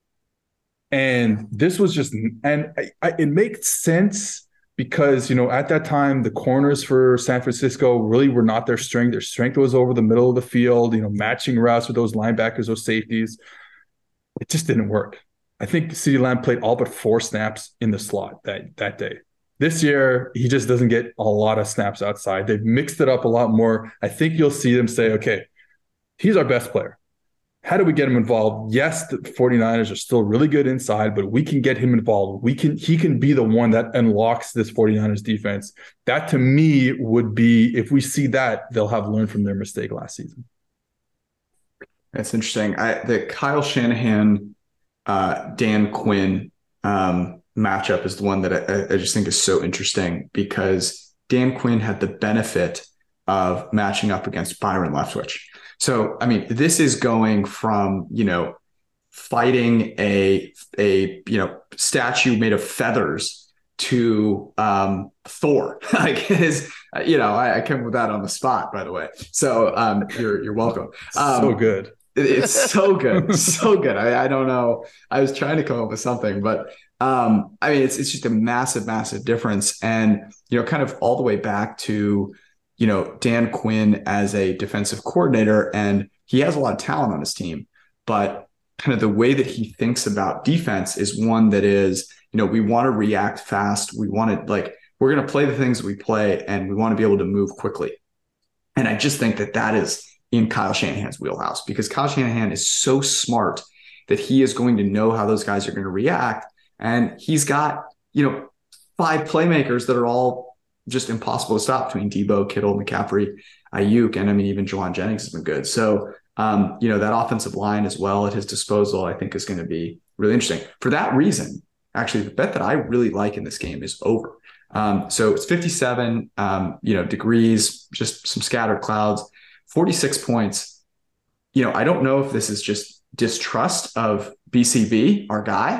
[SPEAKER 6] And this was just, and I, I, it makes sense because, you know, at that time, the corners for San Francisco really were not their strength. Their strength was over the middle of the field, you know, matching routes with those linebackers, those safeties. It just didn't work. I think CeeDee Lamb played all but four snaps in the slot that, that day. This year, he just doesn't get a lot of snaps outside. They've mixed it up a lot more. I think you'll see them say, okay, he's our best player. How do we get him involved? Yes, the 49ers are still really good inside, but we can get him involved. We can, he can be the one that unlocks this 49ers defense. That to me would be, if we see that, they'll have learned from their mistake last season.
[SPEAKER 5] That's interesting. I, the Kyle Shanahan, uh, Dan Quinn um, matchup is the one that I, I just think is so interesting because Dan Quinn had the benefit of matching up against Byron Leftwich. So, I mean, this is going from, you know, fighting a, a, you know, statue made of feathers to um, Thor. Like it is, you know, I, I came up with that on the spot, by the way. So um, you're, you're welcome. Um,
[SPEAKER 6] so good.
[SPEAKER 5] it, it's so good. So good. I, I don't know. I was trying to come up with something, but um, I mean, it's, it's just a massive, massive difference. And, you know, kind of all the way back to, you know, Dan Quinn as a defensive coordinator, and he has a lot of talent on his team, but kind of the way that he thinks about defense is one that is, you know, we want to react fast. We want to like, we're going to play the things that we play and we want to be able to move quickly. And I just think that that is in Kyle Shanahan's wheelhouse because Kyle Shanahan is so smart that he is going to know how those guys are going to react. And he's got, you know, five playmakers that are all just impossible to stop between Deebo, Kittle, McCaffrey, Ayuk, and I mean, even Juwan Jennings has been good. So, um, you know, that offensive line as well at his disposal, I think is going to be really interesting. For that reason, actually, the bet that I really like in this game is over. Um, so it's fifty-seven, um, you know, degrees, just some scattered clouds, forty-six points. You know, I don't know if this is just distrust of B C B, our guy,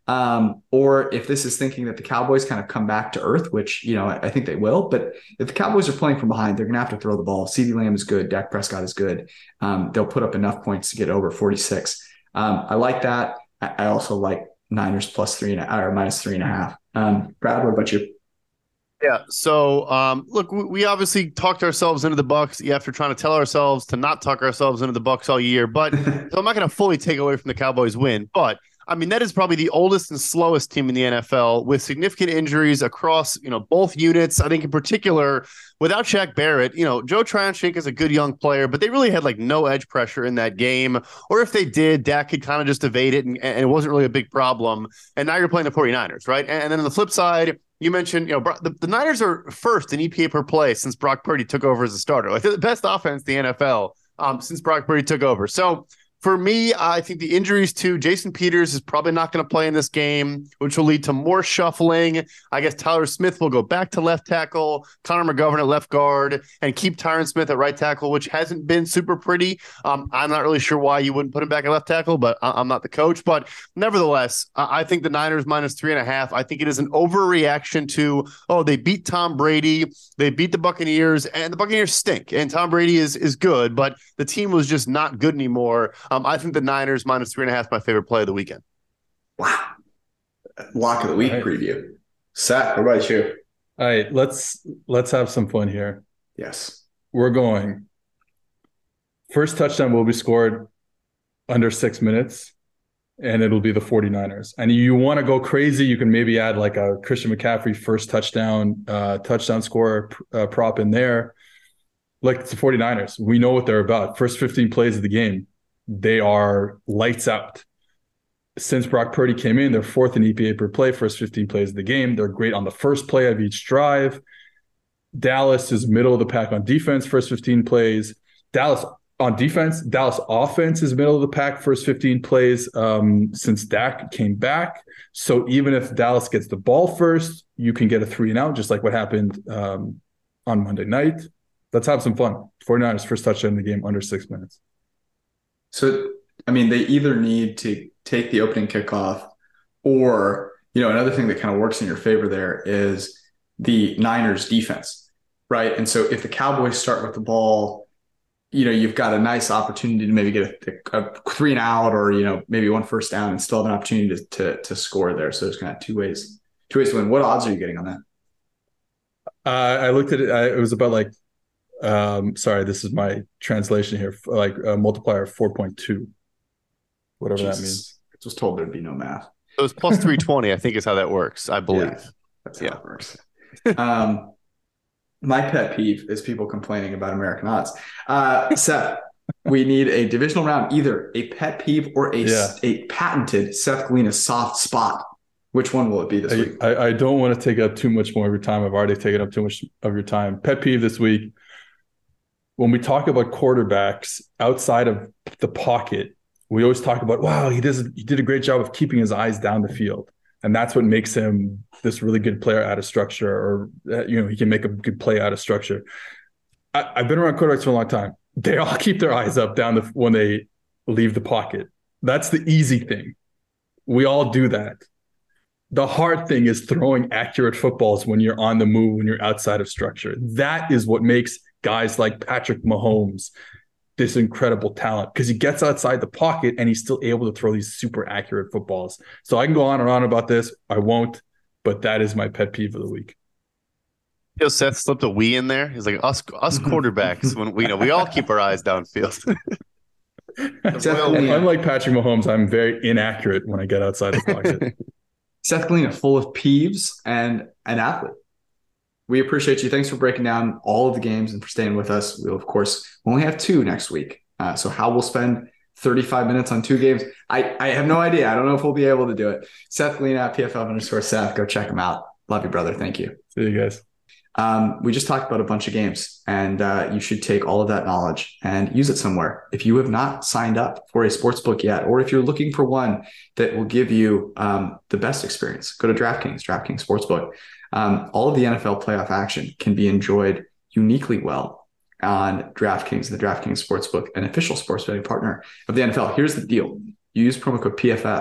[SPEAKER 5] Um, or if this is thinking that the Cowboys kind of come back to earth, which, you know, I, I think they will. But if the Cowboys are playing from behind, they're going to have to throw the ball. CeeDee Lamb is good. Dak Prescott is good. Um, they'll put up enough points to get over forty-six. Um, I like that. I, I also like Niners plus three and a, or minus three and a half. Um, Brad, what about you?
[SPEAKER 7] Yeah. So, um, look, we, we obviously talked ourselves into the Bucs after trying to tell ourselves to not talk ourselves into the Bucs all year. But so I'm not going to fully take away from the Cowboys win. But I mean, that is probably the oldest and slowest team in the N F L with significant injuries across, you know, both units. I think in particular, without Shaq Barrett, you know, Joe Tryon-Shoyinka is a good young player, but they really had like no edge pressure in that game. Or if they did, Dak could kind of just evade it and, and it wasn't really a big problem. And now you're playing the 49ers, right? And, and then on the flip side, you mentioned, you know, the, the Niners are first in E P A per play since Brock Purdy took over as a starter. Like they're the best offense in the N F L um, since Brock Purdy took over. So for me, I think the injuries to Jason Peters is probably not going to play in this game, which will lead to more shuffling. I guess Tyler Smith will go back to left tackle, Connor McGovern at left guard, and keep Tyron Smith at right tackle, which hasn't been super pretty. Um, I'm not really sure why you wouldn't put him back at left tackle, but I- I'm not the coach. But nevertheless, I-, I think the Niners minus three and a half. I think it is an overreaction to, oh, they beat Tom Brady, they beat the Buccaneers, and the Buccaneers stink. And Tom Brady is is good, but the team was just not good anymore. Um, I think the Niners minus three and a half is my favorite play of the weekend.
[SPEAKER 5] Wow. Lock of the week right. Preview. Seth, what about you?
[SPEAKER 6] All right, let's let's have some fun here.
[SPEAKER 5] Yes.
[SPEAKER 6] We're going. First touchdown will be scored under six minutes, and it'll be the 49ers. And you want to go crazy, you can maybe add like a Christian McCaffrey first touchdown, uh, touchdown scorer uh, prop in there. Like it's the 49ers. We know what they're about. First fifteen plays of the game, they are lights out. Since Brock Purdy came in, they're fourth in E P A per play, first fifteen plays of the game. They're great on the first play of each drive. Dallas is middle of the pack on defense, first fifteen plays. Dallas on defense, Dallas offense is middle of the pack, first fifteen plays um, since Dak came back. So even if Dallas gets the ball first, you can get a three and out, just like what happened um, on Monday night. Let's have some fun. 49ers first touchdown in the game under six minutes.
[SPEAKER 5] So, I mean, they either need to take the opening kickoff or, you know, another thing that kind of works in your favor there is the Niners defense, right? And so if the Cowboys start with the ball, you know, you've got a nice opportunity to maybe get a, a three and out or, you know, maybe one first down and still have an opportunity to, to, to score there. So there's kind of two ways, two ways to win. What odds are you getting on that?
[SPEAKER 6] Uh, I looked at it. I, it was about like, um, sorry, this is my translation here, like a multiplier of four point two, whatever Jesus. That means.
[SPEAKER 5] I was told there'd be no math.
[SPEAKER 7] It was plus three twenty, I think is how that works, I believe.
[SPEAKER 5] Yeah, that's how yeah. it works. um, my pet peeve is people complaining about American odds. Uh, Seth, we need a divisional round, either a pet peeve or a, yeah. a patented Seth Galina soft spot. Which one will it be this
[SPEAKER 6] I,
[SPEAKER 5] week?
[SPEAKER 6] I, I don't want to take up too much more of your time. I've already taken up too much of your time. Pet peeve this week. When we talk about quarterbacks outside of the pocket, we always talk about, wow, he does he did a great job of keeping his eyes down the field. And that's what makes him this really good player out of structure, or, you know, he can make a good play out of structure. I, I've been around quarterbacks for a long time. They all keep their eyes up down the, when they leave the pocket. That's the easy thing. We all do that. The hard thing is throwing accurate footballs when you're on the move, when you're outside of structure. That is what makes guys like Patrick Mahomes this incredible talent, because he gets outside the pocket and he's still able to throw these super accurate footballs. So I can go on and on about this. I won't, but that is my pet peeve of the week.
[SPEAKER 7] You know, Seth slipped a we in there. He's like, us us quarterbacks, when we you know we all keep our eyes downfield.
[SPEAKER 6] Unlike Patrick Mahomes, I'm very inaccurate when I get outside the pocket.
[SPEAKER 5] Seth Galina, full of peeves and an athlete. We appreciate you. Thanks for breaking down all of the games and for staying with us. We'll, of course, only have two next week. Uh, so how we'll spend thirty-five minutes on two games, I, I have no idea. I don't know if we'll be able to do it. Seth Galina at P F F underscore Seth. Go check him out. Love you, brother. Thank you.
[SPEAKER 6] See you guys.
[SPEAKER 5] Um, we just talked about a bunch of games, and uh, you should take all of that knowledge and use it somewhere. If you have not signed up for a sportsbook yet, or if you're looking for one that will give you um, the best experience, go to DraftKings, DraftKings Sportsbook. Um, all of the N F L playoff action can be enjoyed uniquely well on DraftKings, the DraftKings Sportsbook, an official sports betting partner of the N F L. Here's the deal. You use promo code P F F,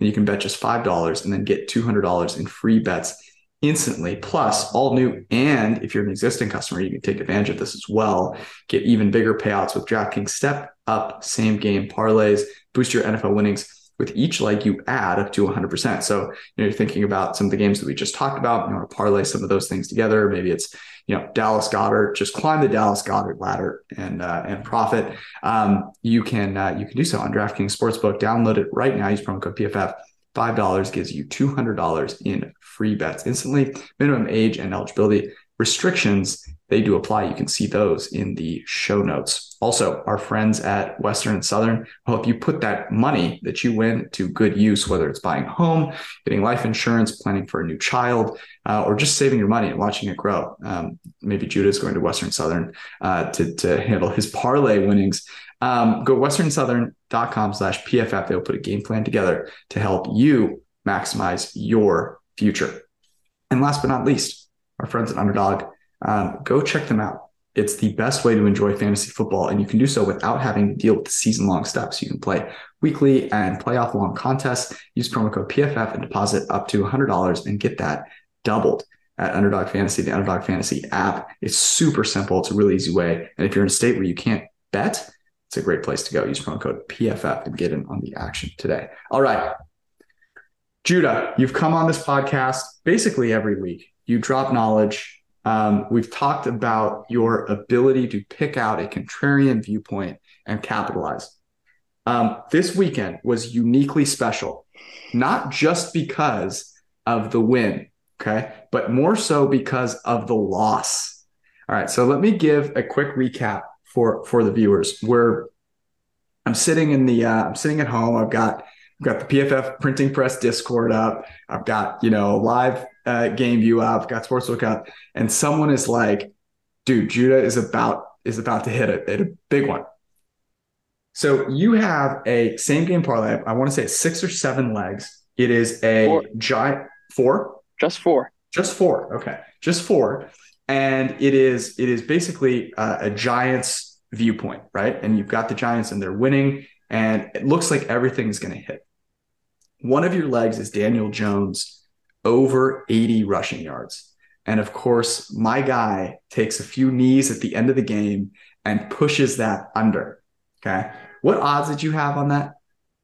[SPEAKER 5] and you can bet just five dollars and then get two hundred dollars in free bets instantly. Plus, all new, and if you're an existing customer, you can take advantage of this as well. Get even bigger payouts with DraftKings step up same game parlays. Boost your N F L winnings with each leg you add up to one hundred percent. So, you know, you're thinking about some of the games that we just talked about, you want to parlay some of those things together. Maybe it's, you know, Dallas Goddard, just climb the Dallas Goddard ladder and, uh, and profit. Um, you can, uh, you can do so on DraftKings Sportsbook. Download it right now. Use promo code P F F. five dollars gives you two hundred dollars in free bets instantly. Minimum age and eligibility restrictions, they do apply. You can see those in the show notes. Also, our friends at Western and Southern will help you put that money that you win to good use, whether it's buying a home, getting life insurance, planning for a new child, uh, or just saving your money and watching it grow. Um, maybe Judah is going to Western Southern uh, to, to handle his parlay winnings. Um, go western southern dot com slash P F F. They'll put a game plan together to help you maximize your future. And last but not least, our friends at Underdog, um, go check them out. It's the best way to enjoy fantasy football, and you can do so without having to deal with the season-long steps. You can play weekly and playoff-long contests. Use promo code P F F and deposit up to one hundred dollars and get that doubled at Underdog Fantasy. The Underdog Fantasy app is super simple. It's a really easy way. And if you're in a state where you can't bet, it's a great place to go. Use promo code P F F and get in on the action today. All right. Judah, you've come on this podcast basically every week. You drop knowledge. Um, we've talked about your ability to pick out a contrarian viewpoint and capitalize. Um, this weekend was uniquely special, not just because of the win, okay, but more so because of the loss. All right, so let me give a quick recap for for the viewers. Where I'm sitting in the uh, I'm sitting at home. I've got I've got the P F F Printing Press Discord up. I've got, you know, live uh, game view up. I've got Sportsbook up, and someone is like, "Dude, Judah is about is about to hit a, hit a big one." So you have a same game parlay. I want to say six or seven legs. It is a four. giant four,
[SPEAKER 8] just four,
[SPEAKER 5] just four. Okay, just four, and it is it is basically uh, a Giants viewpoint, right? And you've got the Giants and they're winning, and it looks like everything is going to hit. One of your legs is Daniel Jones over eighty rushing yards. And of course, my guy takes a few knees at the end of the game and pushes that under. Okay. What odds did you have on that?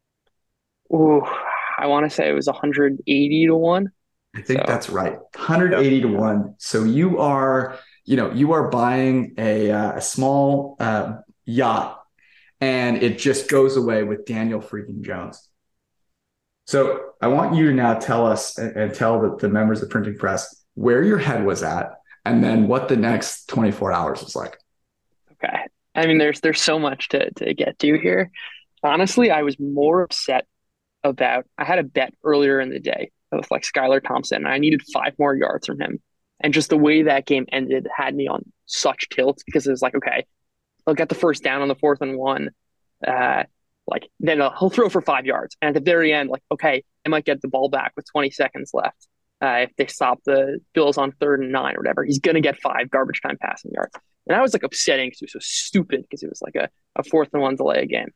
[SPEAKER 8] Ooh, I want to say it was one hundred eighty to one.
[SPEAKER 5] I think so. That's right. one hundred eighty yep. to one. So you are, you know, you are buying a, uh, a small uh, yacht, and it just goes away with Daniel freaking Jones. So I want you to now tell us and, and tell the, the members of the Printing Press where your head was at, and then what the next twenty-four hours was like.
[SPEAKER 8] Okay. I mean, there's there's so much to, to get to here. Honestly, I was more upset about, I had a bet earlier in the day with like Skylar Thompson, and I needed five more yards from him. And just the way that game ended had me on such tilt, because it was like, okay, I'll get the first down on the fourth and one. Uh, like then he'll throw for five yards. And at the very end, like, okay, I might get the ball back with twenty seconds left. Uh, if they stop the Bills on third and nine or whatever, he's going to get five garbage time passing yards. And I was like upsetting because it was so stupid, because it was like a, a fourth and one delay game.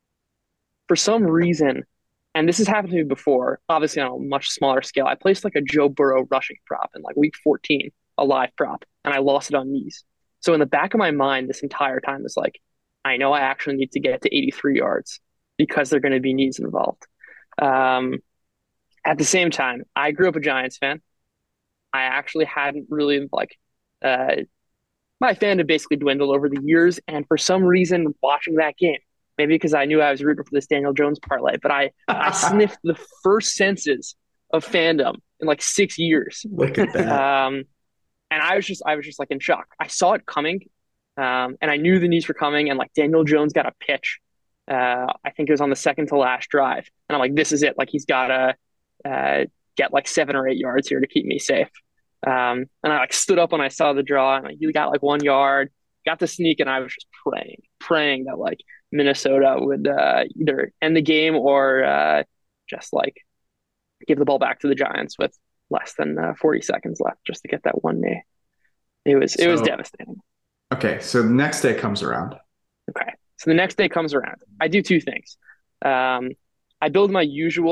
[SPEAKER 8] For some reason, and this has happened to me before, obviously on a much smaller scale, I placed like a Joe Burrow rushing prop in like week fourteen, a live prop, and I lost it on knees. So in the back of my mind this entire time is like, I know I actually need to get to eighty-three yards because they're going to be knees involved. Um, at the same time, I grew up a Giants fan. I actually hadn't really like, uh, my fandom basically dwindled over the years. And for some reason, watching that game, maybe because I knew I was rooting for this Daniel Jones parlay, but I, I sniffed the first senses of fandom in like six years.
[SPEAKER 5] Look at that.
[SPEAKER 8] um, and I was just, I was just like in shock. I saw it coming, um, and I knew the knees were coming. And like Daniel Jones got a pitch. Uh, I think it was on the second to last drive, and I'm like, this is it. Like he's got to uh, get like seven or eight yards here to keep me safe. Um, and I like stood up when I saw the draw, and like, he got like one yard, got the sneak, and I was just praying, praying that like Minnesota would uh, either end the game or uh, just like give the ball back to the Giants with less than uh, forty seconds left, just to get that one knee. It was so, it was devastating.
[SPEAKER 5] Okay, so the next day comes around.
[SPEAKER 8] Okay, so the next day comes around. I do two things. Um, I build my usual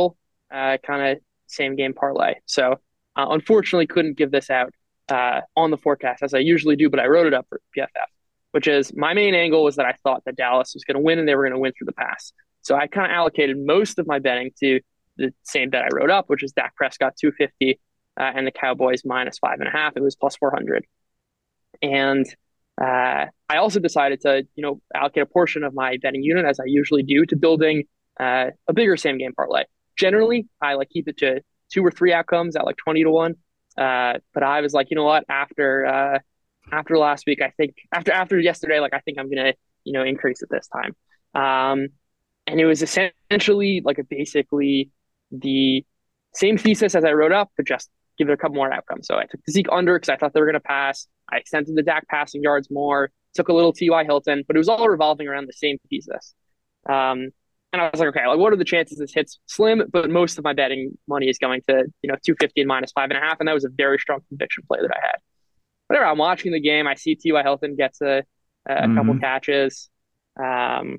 [SPEAKER 8] uh, kind of same game parlay. So uh, unfortunately, couldn't give this out uh, on the forecast as I usually do, but I wrote it up for P F F, which is my main angle was that I thought that Dallas was going to win and they were going to win through the pass. So I kind of allocated most of my betting to the same bet I wrote up, which is Dak Prescott two fifty uh, and the Cowboys minus five and a half. It was plus four hundred. And uh, I also decided to, you know, allocate a portion of my betting unit, as I usually do, to building uh, a bigger same game parlay. Generally, I like keep it to two or three outcomes at like twenty to one. Uh, but I was like, you know what, after uh, after last week, I think after after yesterday, like I think I'm gonna, you know, increase it this time. Um, and it was essentially like a basically the same thesis as I wrote up, but just give it a couple more outcomes. So I took the Zeke under because I thought they were going to pass. I extended the Dak passing yards more, took a little T Y Hilton, but it was all revolving around the same thesis. Um, and I was like, okay, like what are the chances this hits? Slim, but most of my betting money is going to, you know, two fifty and minus five and a half. And that was a very strong conviction play that I had. Whatever, I'm watching the game. I see T Y Hilton gets a, a mm-hmm. couple catches. Um,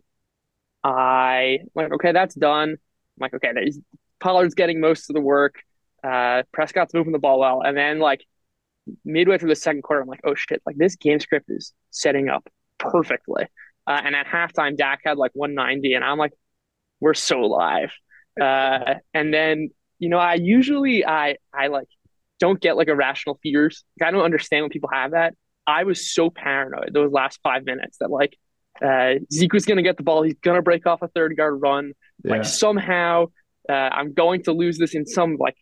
[SPEAKER 8] I like, okay, that's done. I'm like, okay, Pollard's getting most of the work. Uh, Prescott's moving the ball well. And then like midway through the second quarter, I'm like, oh shit, like this game script is setting up perfectly. Uh, and at halftime, Dak had like one ninety, and I'm like, we're so live. Uh, and then, you know, I usually, I, I like don't get like irrational fears. Like, I don't understand when people have that. I was so paranoid those last five minutes that like uh, Zeke was going to get the ball. He's going to break off a third yard run. Yeah. Like somehow uh, I'm going to lose this in some like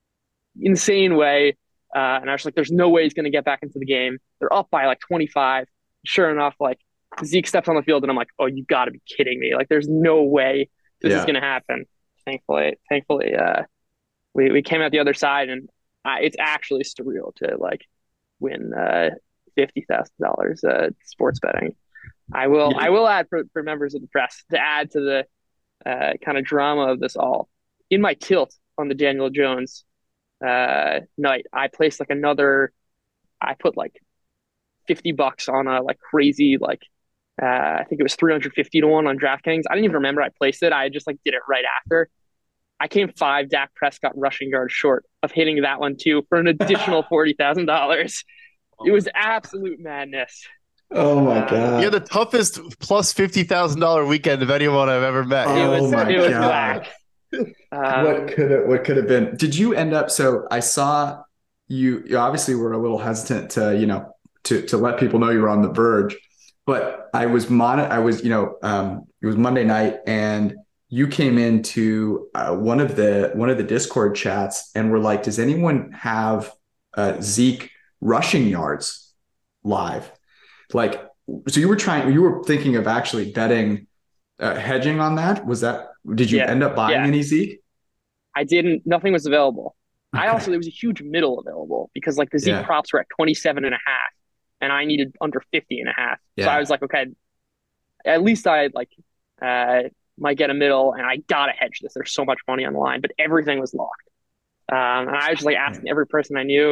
[SPEAKER 8] insane way. Uh, and I was like, there's no way he's going to get back into the game. They're up by like twenty-five. Sure enough, like Zeke steps on the field and I'm like, oh, you got to be kidding me. Like there's no way this yeah. is going to happen. Thankfully, thankfully, uh, we, we came out the other side, and uh, it's actually surreal to like win uh, fifty thousand dollars uh, sports betting. I will, yeah. I will add for, for members of the press to add to the uh, kind of drama of this all. In my tilt on the Daniel Jones uh, night, I placed like another, I put like fifty bucks on a like crazy, like, uh, I think it was three hundred fifty to one on DraftKings. I didn't even remember I placed it. I just like did it right after. I came five Dak Prescott rushing yards short of hitting that one too for an additional forty thousand dollars. It was absolute madness.
[SPEAKER 5] Oh my uh, God.
[SPEAKER 7] You're the toughest plus fifty thousand dollars weekend of anyone I've ever met.
[SPEAKER 5] Oh
[SPEAKER 8] it was,
[SPEAKER 5] my
[SPEAKER 8] it was
[SPEAKER 5] God. Um, what could it, what could have been? Did you end up, so I saw you, you obviously were a little hesitant to, you know, to, to let people know you were on the verge, but I was mon I was, you know, um, it was Monday night and you came into uh, one of the, one of the Discord chats and were like, does anyone have uh, Zeke rushing yards live? Like, so you were trying, you were thinking of actually betting, uh, hedging on that. Was that, did you yeah, end up buying yeah. any Zeke?
[SPEAKER 8] I didn't, nothing was available. Okay. I also, there was a huge middle available because like the Zeke yeah. props were at twenty-seven and a half and I needed under fifty and a half. Yeah. So I was like, okay, at least I like, uh, might get a middle and I got to hedge this. There's so much money on the line, but everything was locked. Um, and I was just like asking every person I knew.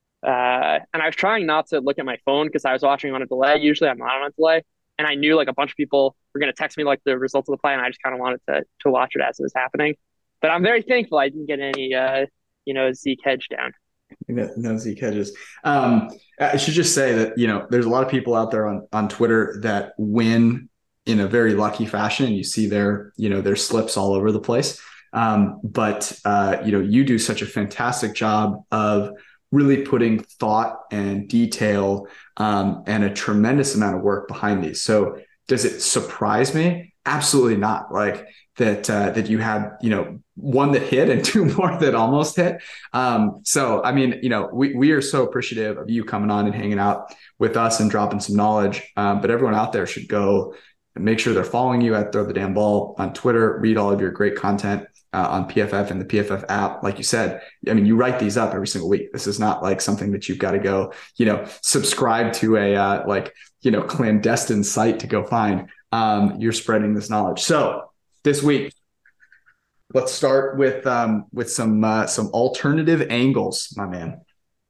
[SPEAKER 8] Uh, and I was trying not to look at my phone because I was watching on a delay. Usually I'm not on a delay. And I knew like a bunch of people were going to text me like the results of the play. And I just kind of wanted to to watch it as it was happening. But I'm very thankful I didn't get any, uh, you know, Zeke hedge down.
[SPEAKER 5] No, no Zeke hedges. Um, I should just say that, you know, there's a lot of people out there on, on Twitter that win in a very lucky fashion. And you see their, you know, their slips all over the place. Um, but, uh, you know, you do such a fantastic job of really putting thought and detail um, and a tremendous amount of work behind these. So does it surprise me? Absolutely not. Like that, uh, that you had, you know, one that hit and two more that almost hit. Um, so, I mean, you know, we, we are so appreciative of you coming on and hanging out with us and dropping some knowledge. Um, but everyone out there should go and make sure they're following you at Throw the Damn Ball on Twitter, read all of your great content Uh, on P F F and the P F F app. Like you said, I mean, you write these up every single week. This is not like something that you've got to go, you know, subscribe to a uh, like, you know, clandestine site to go find. Um, you're spreading this knowledge. So this week, let's start with um, with some uh, some alternative angles, my man.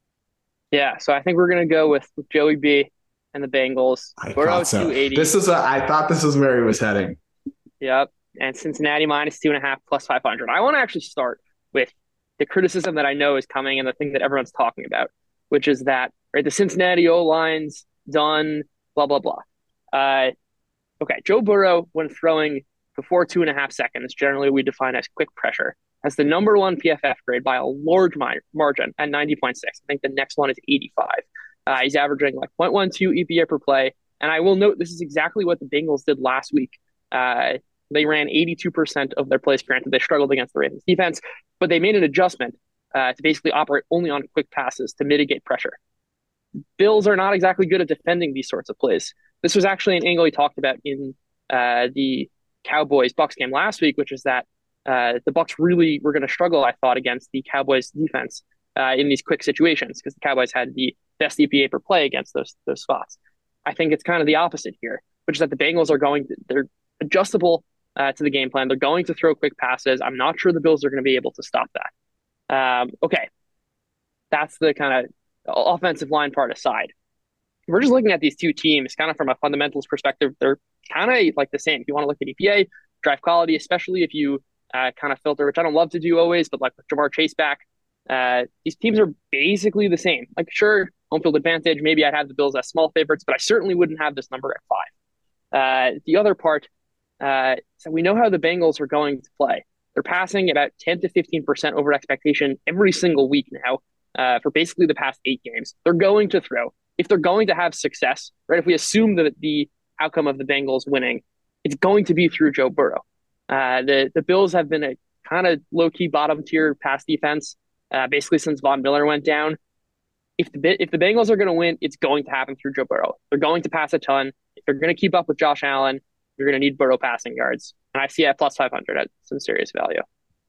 [SPEAKER 8] Yeah, so I think we're gonna go with, with Joey B and the Bengals.
[SPEAKER 5] I thought so. This is a, I thought this is where he was heading.
[SPEAKER 8] Yep. and Cincinnati minus two and a half plus five hundred. I want to actually start with the criticism that I know is coming and the thing that everyone's talking about, which is that, right, the Cincinnati O-line's done, blah, blah, blah. Uh, okay, Joe Burrow, when throwing before two and a half seconds, generally we define as quick pressure, has the number one P F F grade by a large mi- margin at ninety point six. I think the next one is eighty-five. Uh, he's averaging like zero point one two E P A per play. And I will note this is exactly what the Bengals did last week. Uh, they ran eighty-two percent of their plays. Granted, they struggled against the Ravens defense, but they made an adjustment uh, to basically operate only on quick passes to mitigate pressure. Bills are not exactly good at defending these sorts of plays. This was actually an angle he talked about in uh, the Cowboys-Bucks game last week, which is that uh, the Bucks really were going to struggle, I thought, against the Cowboys defense uh, in these quick situations because the Cowboys had the best E P A per play against those those spots. I think it's kind of the opposite here, which is that the Bengals are going to, they're adjustable uh, to the game plan. They're going to throw quick passes. I'm not sure the Bills are going to be able to stop that. Um, okay. That's the kind of offensive line part aside. We're just looking at these two teams kind of from a fundamentals perspective. They're kind of like the same. If you want to look at E P A, drive quality, especially if you uh, kind of filter, which I don't love to do always, but like with Ja'Marr Chase back, uh, these teams are basically the same. Like, sure, home field advantage. Maybe I'd have the Bills as small favorites, but I certainly wouldn't have this number at five. Uh, the other part, uh, so we know how the Bengals are going to play. They're passing about ten to fifteen percent over expectation every single week now uh, for basically the past eight games. They're going to throw. If they're going to have success, right, if we assume that the outcome of the Bengals winning, it's going to be through Joe Burrow. Uh, the, the Bills have been a kind of low-key bottom-tier pass defense uh, basically since Von Miller went down. If the if the Bengals are going to win, it's going to happen through Joe Burrow. They're going to pass a ton. If they're going to keep up with Josh Allen, you're going to need Burrow passing yards. And I see at plus five hundred at some serious value.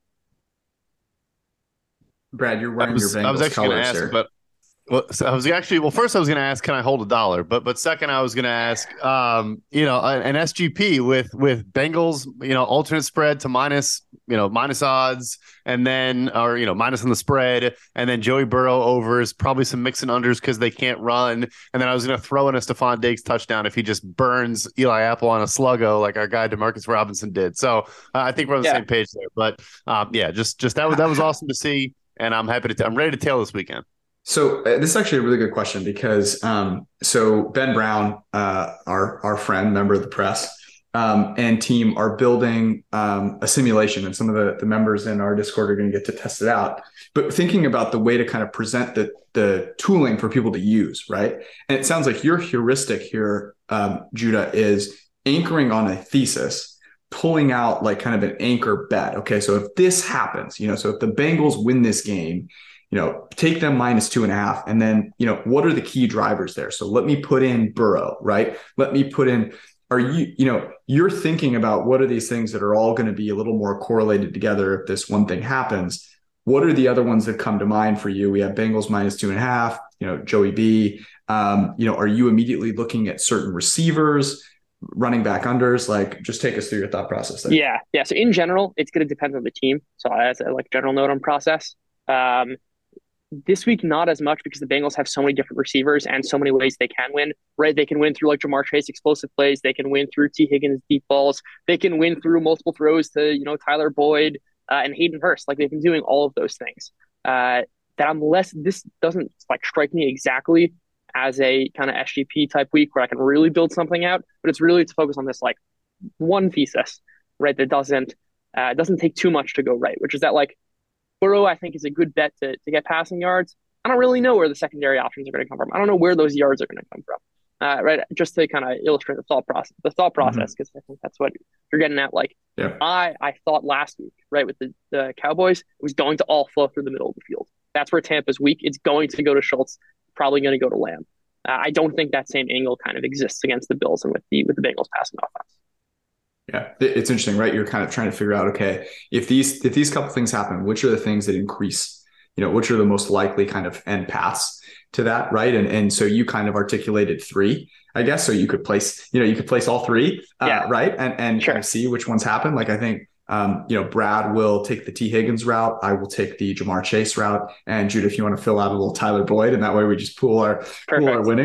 [SPEAKER 5] Brad, you're wearing
[SPEAKER 7] was,
[SPEAKER 5] your Bengals
[SPEAKER 7] I was actually going
[SPEAKER 5] colors
[SPEAKER 7] to ask,
[SPEAKER 5] here.
[SPEAKER 7] but well, so I was actually well. First, I was going to ask, can I hold a dollar? But but second, I was going to ask, um, you know, an S G P with with Bengals, you know, alternate spread to minus, you know, minus odds, and then or you know, minus on the spread, and then Joey Burrow overs, probably some mix and unders because they can't run, and then I was going to throw in a Stephon Diggs touchdown if he just burns Eli Apple on a sluggo like our guy Demarcus Robinson did. So uh, I think we're on the
[SPEAKER 8] Yeah.
[SPEAKER 7] same page there. But um, yeah, just just that was that was awesome to see, and I'm happy to. T- I'm ready to tail this weekend.
[SPEAKER 5] So uh, this is actually a really good question because um, so Ben Brown, uh, our our friend, member of the press, um, and team are building um, a simulation, and some of the, the members in our Discord are going to get to test it out. But thinking about the way to kind of present the the tooling for people to use, right? And it sounds like your heuristic here, um, Judah, is anchoring on a thesis, pulling out like kind of an anchor bet. Okay, so if this happens, you know, so if the Bengals win this game, you know, take them minus two and a half. And then, you know, what are the key drivers there? So let me put in Burrow, right? Let me put in, are you, you know, you're thinking about what are these things that are all going to be a little more correlated together if this one thing happens. What are the other ones that come to mind for you? We have Bengals minus two and a half, you know, Joey B. Um, you know, are you immediately looking at certain receivers, running back unders? Like, just take us through your thought process there.
[SPEAKER 8] Yeah. Yeah. So in general, it's going to depend on the team. So as a like general note on process, um, this week, not as much because the Bengals have so many different receivers and so many ways they can win, right? They can win through like Ja'Marr Chase explosive plays. They can win through T. Higgins deep balls. They can win through multiple throws to, you know, Tyler Boyd uh, and Hayden Hurst. Like they've been doing all of those things. Uh, that I'm less, this doesn't like strike me exactly as a kind of S G P type week where I can really build something out, but it's really to focus on this like one thesis, right? That doesn't, uh, doesn't take too much to go right, which is that like, Burrow, I think, is a good bet to, to get passing yards. I don't really know where the secondary options are going to come from. I don't know where those yards are going to come from, uh, right? Just to kind of illustrate the thought process, the thought process, because mm-hmm. I think that's what you're getting at. Like,
[SPEAKER 5] yeah.
[SPEAKER 8] I I thought last week, right, with the, the Cowboys, it was going to all flow through the middle of the field. That's where Tampa's weak. It's going to go to Schultz, probably going to go to Lamb. Uh, I don't think that same angle kind of exists against the Bills and with the with the Bengals passing offense.
[SPEAKER 5] Yeah, it's interesting, right? You're kind of trying to figure out, okay, if these if these couple things happen, which are the things that increase, you know, which are the most likely kind of end paths to that, right? And and so you kind of articulated three, I guess. So you could place, you know, you could place all three, uh,
[SPEAKER 8] yeah.
[SPEAKER 5] right? And and
[SPEAKER 8] sure.
[SPEAKER 5] kind of see which ones happen. Like I think, um, you know, Brad will take the T. Higgins route. I will take the Ja'Marr Chase route. And Jude, if you want to fill out a little Tyler Boyd, and that way we just pool our
[SPEAKER 8] Perfect.
[SPEAKER 5] pool our winnings.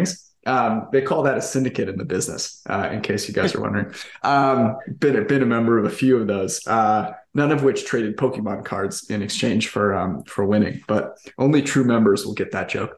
[SPEAKER 5] Um, they call that a syndicate in the business, uh, in case you guys are wondering. Um, been, been a member of a few of those, uh, none of which traded Pokemon cards in exchange for um, for winning, but only true members will get that joke.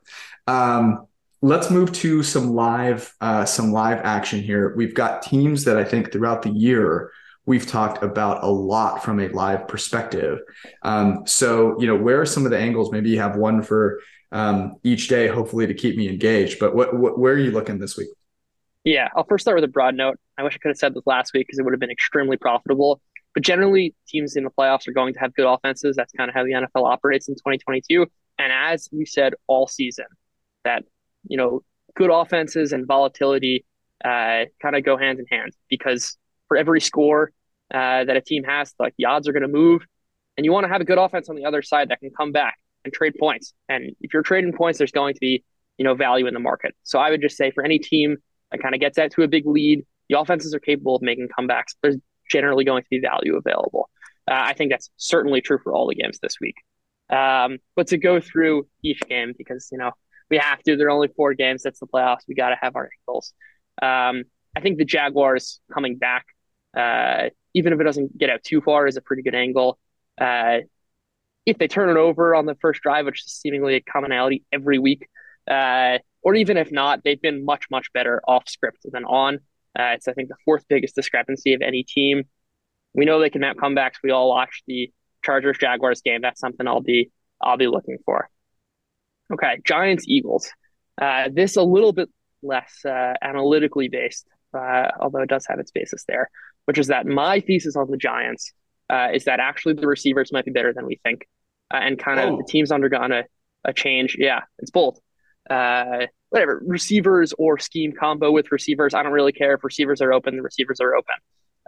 [SPEAKER 5] Um, let's move to some live uh, some live action here. We've got teams that I think throughout the year we've talked about a lot from a live perspective. Um, so, you know, where are some of the angles? Maybe you have one for um, each day, hopefully to keep me engaged. But what, what where are you looking this week?
[SPEAKER 8] Yeah, I'll first start with a broad note. I wish I could have said this last week because it would have been extremely profitable. But generally, teams in the playoffs are going to have good offenses. That's kind of how the N F L operates in twenty twenty-two. And as we said all season, that, you know, good offenses and volatility uh, kind of go hand in hand, because for every score uh, that a team has, like, the odds are going to move, and you want to have a good offense on the other side that can come back and trade points. And if you're trading points, there's going to be, you know, value in the market. So I would just say for any team that kind of gets out to a big lead, the offenses are capable of making comebacks. There's generally going to be value available. Uh, I think that's certainly true for all the games this week. Um, but to go through each game, because, you know, we have to, there are only four games. That's the playoffs. We got to have our angles. Um, I think the Jaguars coming back, uh, even if it doesn't get out too far, is a pretty good angle. Uh, if they turn it over on the first drive, which is seemingly a commonality every week, uh, or even if not, they've been much, much better off script than on. Uh, it's, I think, the fourth biggest discrepancy of any team. We know they can map comebacks. We all watched the Chargers Jaguars game. That's something I'll be I'll be looking for. Okay, Giants Eagles. Uh, this a little bit less uh, analytically based, uh, although it does have its basis there, which is that my thesis on the Giants uh, is that actually the receivers might be better than we think, uh, and kind of oh. the team's undergone a, a change. Yeah, it's bold. Uh, whatever, receivers or scheme combo with receivers. I don't really care if receivers are open. The receivers are open.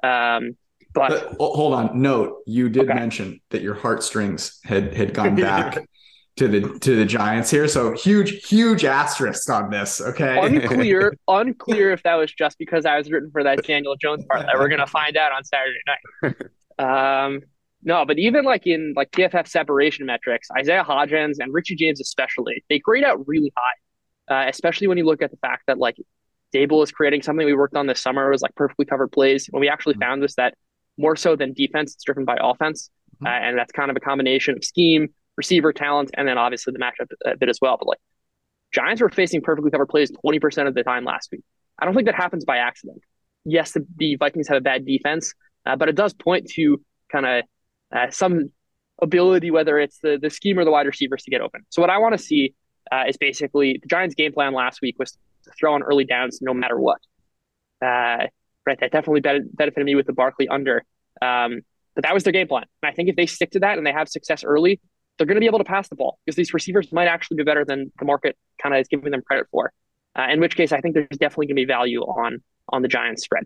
[SPEAKER 8] Um, but,
[SPEAKER 5] but hold on. Note, you did
[SPEAKER 8] okay.
[SPEAKER 5] mention that your heartstrings had had gone back to the to the Giants here. So huge, huge asterisk on this. Okay.
[SPEAKER 8] Unclear, unclear if that was just because I was rooting for that Daniel Jones part that we're gonna find out on Saturday night. Um, no, but even like in like P F F separation metrics, Isaiah Hodgins and Richie James especially, they grade out really high. Uh, especially when you look at the fact that like Dable is creating something we worked on this summer. It was like perfectly covered plays. When we actually mm-hmm. found this, that more so than defense, it's driven by offense. Mm-hmm. Uh, and that's kind of a combination of scheme, receiver talent, and then obviously the matchup a bit as well. But like Giants were facing perfectly covered plays twenty percent of the time last week. I don't think that happens by accident. Yes, the, the Vikings have a bad defense, uh, but it does point to kind of uh, some ability, whether it's the, the scheme or the wide receivers, to get open. So what I want to see uh, is basically the Giants' game plan last week was to throw on early downs no matter what. Uh, right, that definitely benefited me with the Barkley under. Um, but that was their game plan. And I think if they stick to that and they have success early, they're going to be able to pass the ball, because these receivers might actually be better than the market kind of is giving them credit for. Uh, in which case, I think there's definitely going to be value on on the Giants spread.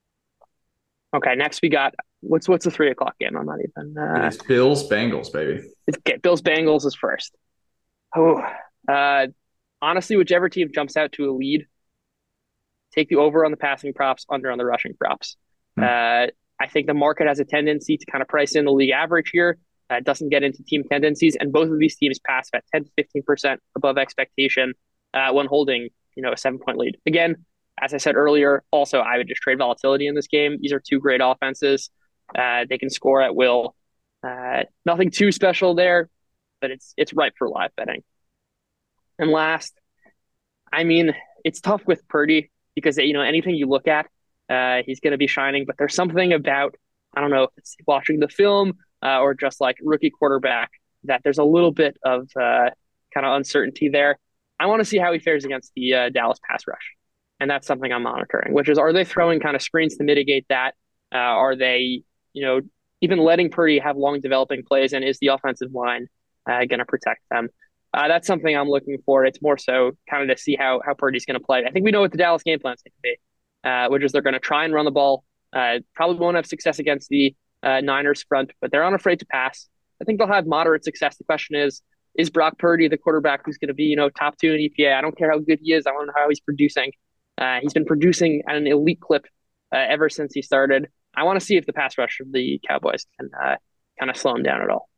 [SPEAKER 8] Okay, next we got what's what's the three o'clock game? I'm not even. Uh,
[SPEAKER 5] it's Bills Bengals, baby.
[SPEAKER 8] It's, okay, Bills Bengals is first. Oh, uh, honestly, whichever team jumps out to a lead, take the over on the passing props, under on the rushing props. Hmm. Uh, I think the market has a tendency to kind of price in the league average here. Uh, it doesn't get into team tendencies, and both of these teams pass about ten to fifteen percent above expectation uh, when holding, you know, a seven-point lead. Again, as I said earlier, also I would just trade volatility in this game. These are two great offenses. Uh, they can score at will. Uh, nothing too special there, but it's it's ripe for live betting. And last, I mean, it's tough with Purdy because, you know, anything you look at, uh, he's going to be shining. But there's something about, I don't know if it's watching the film uh, or just like rookie quarterback, that there's a little bit of uh, kind of uncertainty there. I want to see how he fares against the uh, Dallas pass rush. And that's something I'm monitoring, which is, are they throwing kind of screens to mitigate that? Uh, are they, you know, even letting Purdy have long developing plays? And is the offensive line uh, going to protect them? Uh, that's something I'm looking for. It's more so kind of to see how, how Purdy's going to play. I think we know what the Dallas game plan is going to be, uh, which is they're going to try and run the ball. Uh, probably won't have success against the uh, Niners front, but they're unafraid to pass. I think they'll have moderate success. The question is, is Brock Purdy the quarterback who's going to be, you know, top two in E P A? I don't care how good he is. I want to know how he's producing. Uh, he's been producing at an elite clip uh, ever since he started. I want to see if the pass rush of the Cowboys can uh, kind of slow him down at all.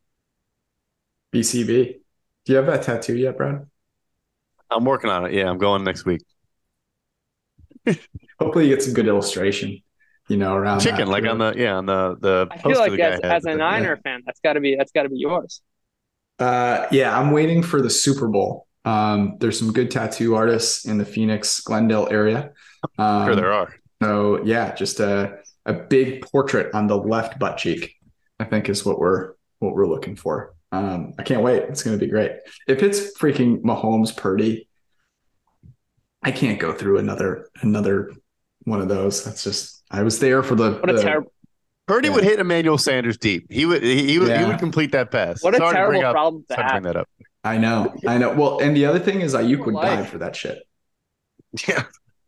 [SPEAKER 5] B C B. Do you have that tattoo yet, Brad?
[SPEAKER 7] I'm working on it. Yeah, I'm going next week.
[SPEAKER 5] Hopefully you get some good illustration, you know, around
[SPEAKER 7] Chicken,
[SPEAKER 5] that.
[SPEAKER 7] like on the yeah on the the.
[SPEAKER 8] I feel
[SPEAKER 7] poster
[SPEAKER 8] like
[SPEAKER 7] the guy
[SPEAKER 8] as,
[SPEAKER 7] had
[SPEAKER 8] as
[SPEAKER 7] with
[SPEAKER 8] a
[SPEAKER 7] the-
[SPEAKER 8] Niner fan, that's got to be that's got to be yours.
[SPEAKER 5] Uh, yeah, I'm waiting for the Super Bowl. Um, there's some good tattoo artists in the Phoenix, Glendale area. Um,
[SPEAKER 7] Sure, there are.
[SPEAKER 5] So yeah, just a a big portrait on the left butt cheek, I think is what we're what we're looking for. Um, I can't wait. It's going to be great. If it's freaking Mahomes Purdy, I can't go through another another one of those. That's just I was there for the.
[SPEAKER 8] What a
[SPEAKER 5] the
[SPEAKER 8] terrible
[SPEAKER 7] Purdy
[SPEAKER 5] Yeah.
[SPEAKER 7] would hit Emmanuel Sanders deep. He would he, he would he
[SPEAKER 5] Yeah.
[SPEAKER 7] would complete that pass.
[SPEAKER 8] what a
[SPEAKER 7] Sorry to bring
[SPEAKER 8] terrible
[SPEAKER 7] up-
[SPEAKER 8] problem to
[SPEAKER 7] Sorry to
[SPEAKER 8] have.
[SPEAKER 7] bring that up.
[SPEAKER 5] I know, I know. Well, and the other thing is Ayuk would
[SPEAKER 8] Life.
[SPEAKER 5] die for that shit.
[SPEAKER 7] Yeah.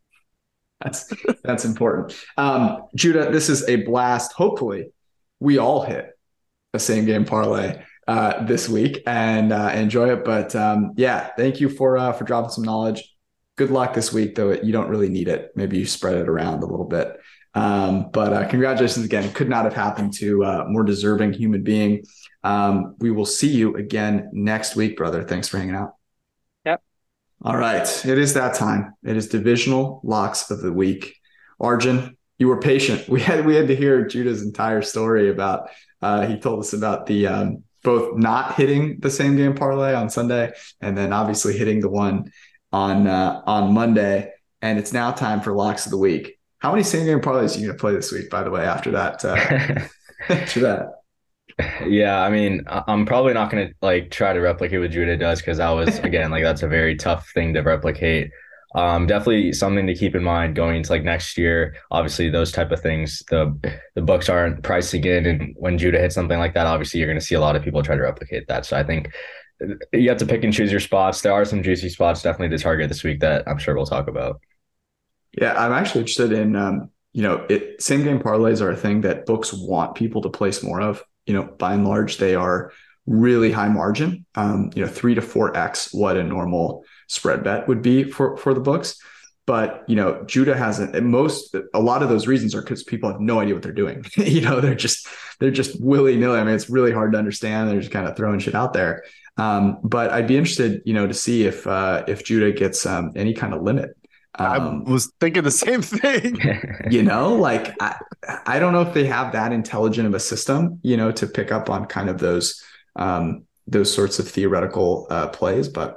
[SPEAKER 5] That's that's important. Um, Judah, this is a blast. Hopefully, we all hit a same game parlay uh, this week and uh, enjoy it. But um, yeah, thank you for uh, for dropping some knowledge. Good luck this week, though. You don't really need it. Maybe you spread it around a little bit. Um, but uh, congratulations again. Could not have happened to a more deserving human being. Um, we will see you again next week, brother. Thanks for hanging out.
[SPEAKER 8] Yep.
[SPEAKER 5] All right. It is that time. It is divisional locks of the week. Arjun, you were patient. We had we had to hear Judah's entire story about uh, he told us about the um, both not hitting the same game parlay on Sunday and then obviously hitting the one on uh, on Monday. And it's now time for locks of the week. How many same game parlays are you going to play this week, by the way, after that? Uh, after that.
[SPEAKER 9] Yeah, I mean, I- I'm probably not going to like try to replicate what Judah does because that was, again, like that's a very tough thing to replicate. Um, definitely something to keep in mind going into like next year. Obviously, those type of things, the the books aren't pricing in, and when Judah hits something like that, obviously you're going to see a lot of people try to replicate that. So I think you have to pick and choose your spots. There are some juicy spots definitely to target this week that I'm sure we'll talk about.
[SPEAKER 5] Yeah, I'm actually interested in, um, you know, it same game parlays are a thing that books want people to place more of. You know, by and large, they are really high margin, um, you know, three to four X what a normal spread bet would be for, for the books. But, you know, Judah hasn't, and most, a lot of those reasons are because people have no idea what they're doing. you know, they're just, they're just willy nilly. I mean, it's really hard to understand. They're just kind of throwing shit out there. Um, but I'd be interested, you know, to see if, uh, if Judah gets um, any kind of limit. Um,
[SPEAKER 7] I was thinking the same thing.
[SPEAKER 5] you know, like I, I don't know if they have that intelligent of a system, you know, to pick up on kind of those um, those sorts of theoretical uh, plays, but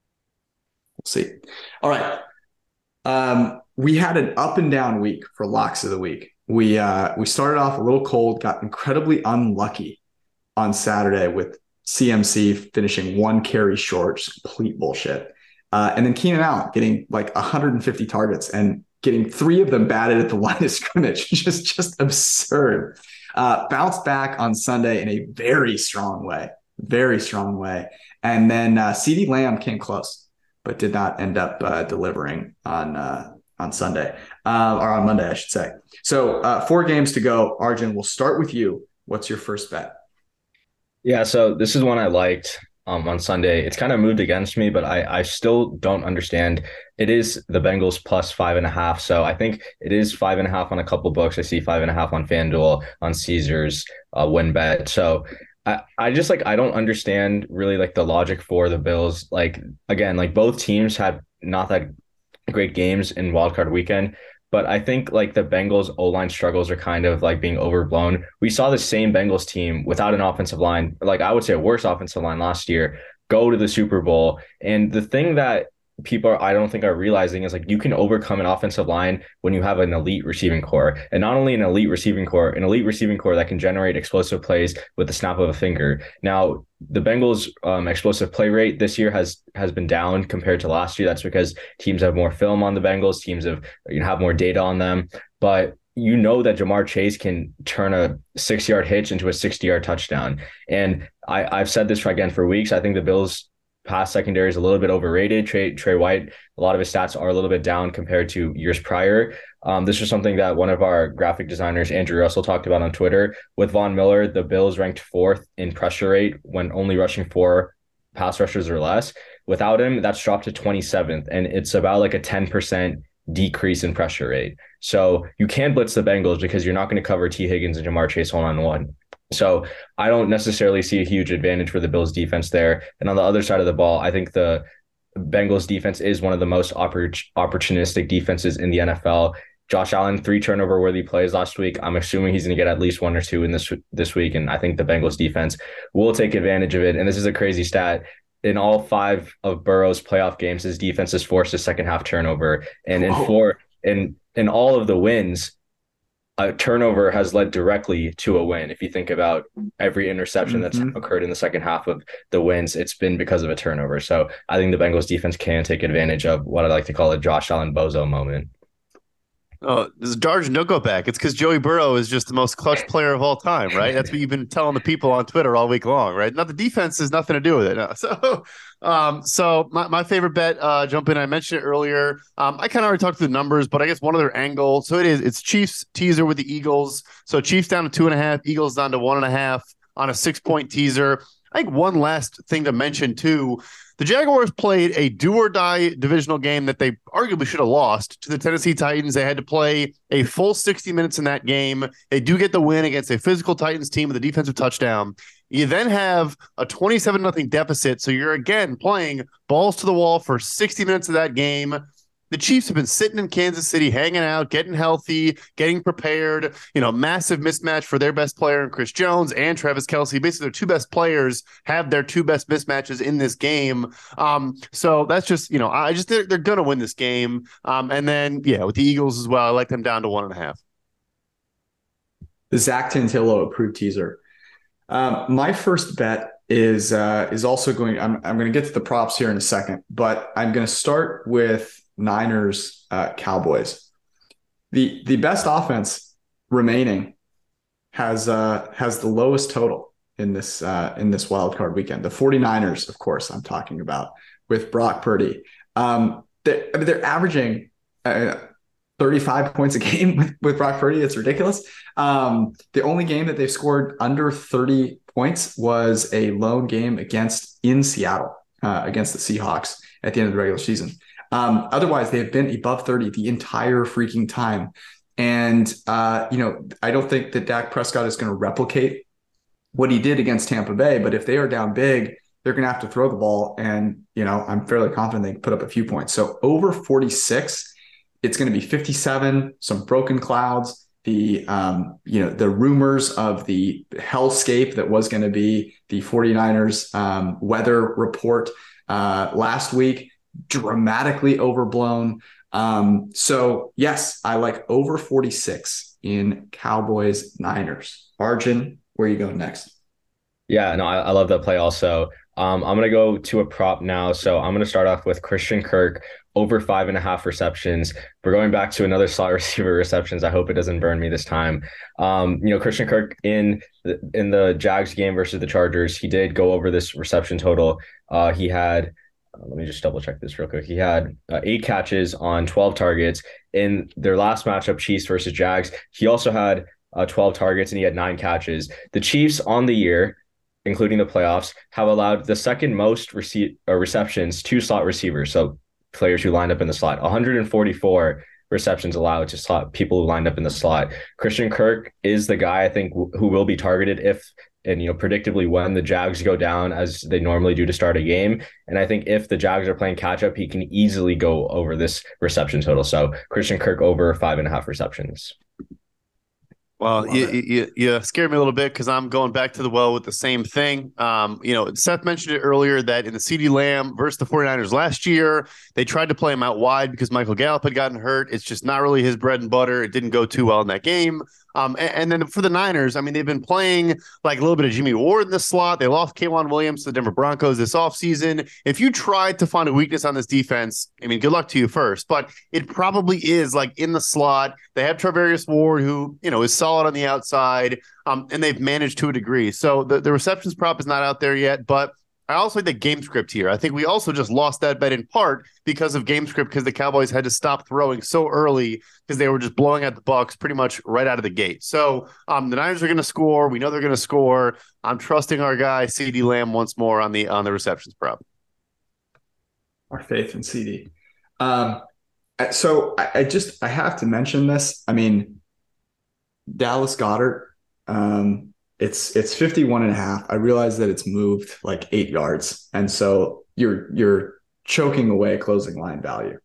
[SPEAKER 5] we'll see. All right. Um, we had an up and down week for locks of the week. We uh, we started off a little cold, got incredibly unlucky on Saturday with C M C finishing one carry short, just complete bullshit. Uh, and then Keenan Allen getting like one hundred fifty targets and getting three of them batted at the line of scrimmage. just, just absurd. Uh, bounced back on Sunday in a very strong way, very strong way. And then uh, CeeDee Lamb came close, but did not end up uh, delivering on uh, on Sunday uh, or on Monday, I should say. So uh, four games to go. Arjun, we'll start with you. What's your first bet?
[SPEAKER 9] Yeah, so this is one I liked. Um, on Sunday. It's kind of moved against me, but I, I still don't understand. It is the Bengals plus five and a half. So I think it is five and a half on a couple books. I see five and a half on FanDuel, on Caesars, uh, WinBet. So I, I just like, I don't understand really like the logic for the Bills. Like, again, like both teams had not that great games in wildcard weekend. But I think like the Bengals O-line struggles are kind of like being overblown. We saw the same Bengals team without an offensive line, like I would say a worse offensive line last year, go to the Super Bowl. And the thing that people are, I don't think are realizing is like you can overcome an offensive line when you have an elite receiving core, and not only an elite receiving core, an elite receiving core that can generate explosive plays with the snap of a finger. Now, the Bengals um, explosive play rate this year has has been down compared to last year. That's because teams have more film on the Bengals, teams have you know, have more data on them, but you know that Jamar Chase can turn a six-yard hitch into a sixty-yard touchdown. And I, I've said this for, again for weeks. I think the Bills' pass secondary is a little bit overrated. Trey, Trey White, a lot of his stats are a little bit down compared to years prior. Um, this is something that one of our graphic designers, Andrew Russell, talked about on Twitter. With Von Miller, the Bills ranked fourth in pressure rate when only rushing four pass rushers or less. Without him, that's dropped to twenty-seventh, and it's about like a ten percent decrease in pressure rate. So you can blitz the Bengals because you're not going to cover T. Higgins and Jamar Chase one-on-one. So I don't necessarily see a huge advantage for the Bills defense there. And on the other side of the ball, I think the Bengals defense is one of the most oppor- opportunistic defenses in the N F L. Josh Allen, three turnover worthy plays last week. I'm assuming he's going to get at least one or two in this this week, and I think the Bengals defense will take advantage of it. And this is a crazy stat. In all five of Burrow's playoff games, his defense has forced a second half turnover, and in
[SPEAKER 5] oh.
[SPEAKER 9] four in in all of the wins, a turnover has led directly to a win. If you think about every interception mm-hmm. that's occurred in the second half of the wins, it's been because of a turnover. So I think the Bengals defense can take advantage of what I like to call a Josh Allen bozo moment.
[SPEAKER 7] Oh, this is Darge, no go back. It's because Joey Burrow is just the most clutch player of all time, right? That's what you've been telling the people on Twitter all week long, right? Now the defense has nothing to do with it. No. So, um, so my, my favorite bet, uh, jump in. I mentioned it earlier. Um, I kind of already talked through the numbers, but I guess one other angle. So it is. It's Chiefs teaser with the Eagles. So Chiefs down to two and a half, Eagles down to one and a half on a six point teaser. I think one last thing to mention too. The Jaguars played a do-or-die divisional game that they arguably should have lost to the Tennessee Titans. They had to play a full sixty minutes in that game. They do get the win against a physical Titans team with a defensive touchdown. You then have a twenty-seven nothing deficit, so you're again playing balls to the wall for sixty minutes of that game. The Chiefs have been sitting in Kansas City, hanging out, getting healthy, getting prepared. You know, massive mismatch for their best player in Chris Jones and Travis Kelce. Basically, their two best players have their two best mismatches in this game. Um, so that's just, you know, I just they're, they're going to win this game. Um, and then, yeah, with the Eagles as well, I like them down to one and a half.
[SPEAKER 5] The Zach Tantillo approved teaser. Um, my first bet is uh, is also going. I'm I'm going to get to the props here in a second, but I'm going to start with Niners, uh, Cowboys. The the best offense remaining has uh, has the lowest total in this uh, in this wild card weekend. The 49ers, of course, I'm talking about with Brock Purdy. Um, they, I mean, they're averaging uh, thirty-five points a game with, with Brock Purdy. It's ridiculous. Um, the only game that they've scored under thirty points was a lone game against in Seattle uh, against the Seahawks at the end of the regular season. Um, otherwise, they have been above thirty the entire freaking time. And, uh, you know, I don't think that Dak Prescott is going to replicate what he did against Tampa Bay. But if they are down big, they're going to have to throw the ball. And, you know, I'm fairly confident they can put up a few points. So over forty-six, it's going to be fifty-seven, some broken clouds. The, um, you know, the rumors of the hellscape that was going to be the 49ers um, weather report uh, last week, dramatically overblown. Um, so yes, I like over forty-six in Cowboys Niners. Arjun, where are you going next?
[SPEAKER 9] Yeah, no, I, I love that play also. Um, I'm going to go to a prop now. So I'm going to start off with Christian Kirk over five and a half receptions. We're going back to another slot receiver receptions. I hope it doesn't burn me this time. Um, you know, Christian Kirk in the, in the Jags game versus the Chargers, he did go over this reception total. Uh, he had Uh, let me just double check this real quick. He had uh, eight catches on twelve targets in their last matchup, Chiefs versus Jags. He also had uh, twelve targets and he had nine catches. The Chiefs on the year, including the playoffs, have allowed the second most rece- uh, receptions to slot receivers. So players who lined up in the slot, one hundred forty-four receptions allowed to slot people who lined up in the slot. Christian Kirk is the guy I think w- who will be targeted if and, you know, predictably when the Jags go down as they normally do to start a game. And I think if the Jags are playing catch up, he can easily go over this reception total. So Christian Kirk over five and a half receptions.
[SPEAKER 7] Well, you, you you scared me a little bit because I'm going back to the well with the same thing. Um, you know, Seth mentioned it earlier that in the CeeDee Lamb versus the 49ers last year, they tried to play him out wide because Michael Gallup had gotten hurt. It's just not really his bread and butter. It didn't go too well in that game. Um, and, and then for the Niners, I mean, they've been playing like a little bit of Jimmy Ward in the slot. They lost K'Wan Williams to the Denver Broncos this offseason. If you tried to find a weakness on this defense, I mean, good luck to you first, but it probably is like in the slot. They have Travarius Ward, who, you know, is solid on the outside, um, and they've managed to a degree. So the, the receptions prop is not out there yet, but I also like the game script here. I think we also just lost that bet in part because of game script because the Cowboys had to stop throwing so early because they were just blowing out the Bucks pretty much right out of the gate. So um, the Niners are going to score. We know they're going to score. I'm trusting our guy CeeDee Lamb once more on the on the receptions prop.
[SPEAKER 5] Our faith in CeeDee. Um, so I, I just I have to mention this. I mean, Dallas Goedert. Um, It's it's fifty-one and a half. I realize that it's moved like eight yards. And so you're you're choking away closing line value.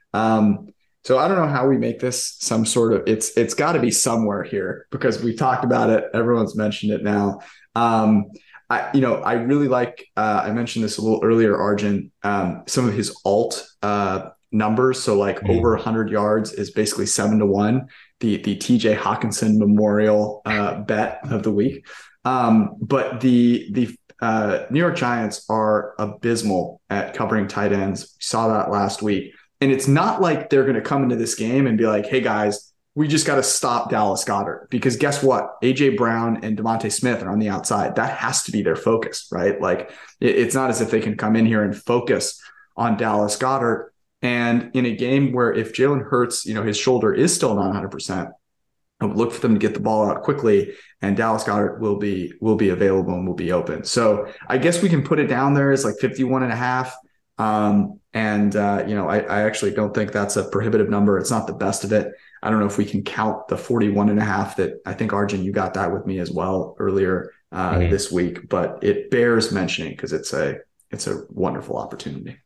[SPEAKER 5] Um, so I don't know how we make this some sort of, it's it's got to be somewhere here because we've talked about it. Everyone's mentioned it now. Um, I, you know, I really like, uh, I mentioned this a little earlier, Arjun, um, some of his alt uh, numbers. So like mm. over one hundred yards is basically seven to one, the the T J Hawkinson Memorial uh, bet of the week. Um, but the the uh, New York Giants are abysmal at covering tight ends. We saw that last week. And it's not like they're going to come into this game and be like, hey, guys, we just got to stop Dallas Goedert. Because guess what? A J Brown and Devontae Smith are on the outside. That has to be their focus, right? Like, it, it's not as if they can come in here and focus on Dallas Goedert. And in a game where if Jalen Hurts, you know, his shoulder is still not one hundred percent, I would look for them to get the ball out quickly, and Dallas Goedert will be will be available and will be open. So I guess we can put it down there as like fifty-one and a half. Um, and, uh, you know, I, I actually don't think that's a prohibitive number. It's not the best of it. I don't know if we can count the forty-one and a half that I think, Arjun, you got that with me as well earlier uh, mm-hmm. this week, but it bears mentioning because it's a, it's a wonderful opportunity.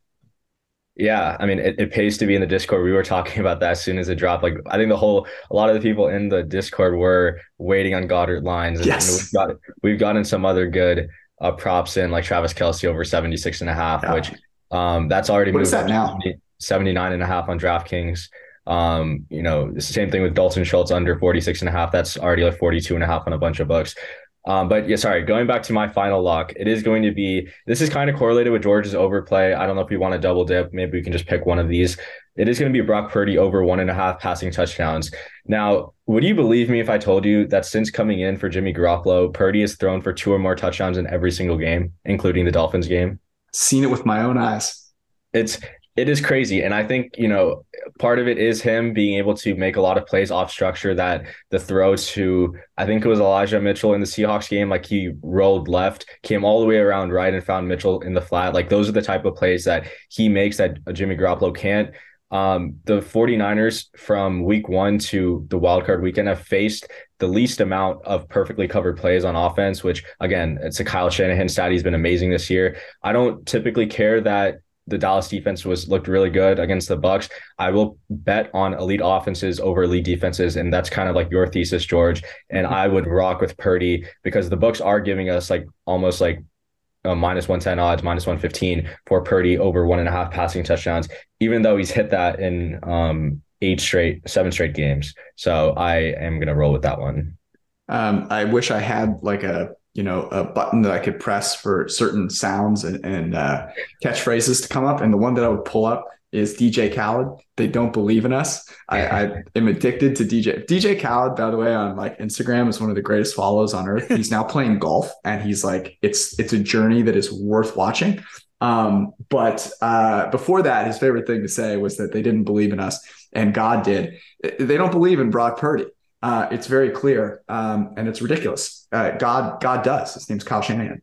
[SPEAKER 9] Yeah, I mean, it, it pays to be in the Discord. We were talking about that as soon as it dropped. Like, I think the whole, a lot of the people in the Discord were waiting on Goddard lines. And,
[SPEAKER 5] yes.
[SPEAKER 9] and we've got, we've gotten some other good uh, props in, like Travis Kelce over seventy-six and a half,
[SPEAKER 5] yeah.
[SPEAKER 9] which um, that's already
[SPEAKER 5] what
[SPEAKER 9] moved
[SPEAKER 5] is that now?
[SPEAKER 9] seventy-nine and a half on DraftKings. Um, you know, it's the same thing with Dalton Schultz under forty-six and a half. That's already like forty-two and a half on a bunch of books. Um, but yeah, sorry, going back to my final lock, it is going to be, this is kind of correlated with George's overplay. I don't know if we want to double dip. Maybe we can just pick one of these. It is going to be Brock Purdy over one and a half passing touchdowns. Now, would you believe me if I told you that since coming in for Jimmy Garoppolo, Purdy has thrown for two or more touchdowns in every single game, including the Dolphins game?
[SPEAKER 5] Seen it with my own eyes.
[SPEAKER 9] It's, It is crazy. And I think, you know, part of it is him being able to make a lot of plays off structure, that the throw to, I think it was Elijah Mitchell in the Seahawks game, like he rolled left, came all the way around right and found Mitchell in the flat. Like those are the type of plays that he makes that Jimmy Garoppolo can't. Um, the 49ers from week one to the wildcard weekend have faced the least amount of perfectly covered plays on offense, which again, it's a Kyle Shanahan stat. He's been amazing this year. I don't typically care that the Dallas defense was looked really good against the Bucs. I will bet on elite offenses over elite defenses, and that's kind of like your thesis, George. And I would rock with Purdy because the Bucs are giving us like almost like a minus one ten odds, minus one fifteen for Purdy over one and a half passing touchdowns, even though he's hit that in um, eight straight, seven straight games. So I am going to roll with that one.
[SPEAKER 5] Um, I wish I had like a, you know, a button that I could press for certain sounds and, and uh, catchphrases to come up. And the one that I would pull up is D J Khaled. They don't believe in us. I, I am addicted to D J. D J Khaled, by the way, on like Instagram is one of the greatest follows on earth. He's now playing golf and he's like, it's, it's a journey that is worth watching. Um, but uh, before that, his favorite thing to say was that they didn't believe in us and God did. They don't believe in Brock Purdy. Uh, it's very clear, um, and it's ridiculous. Uh, God, God does. His name's Kyle Shanahan.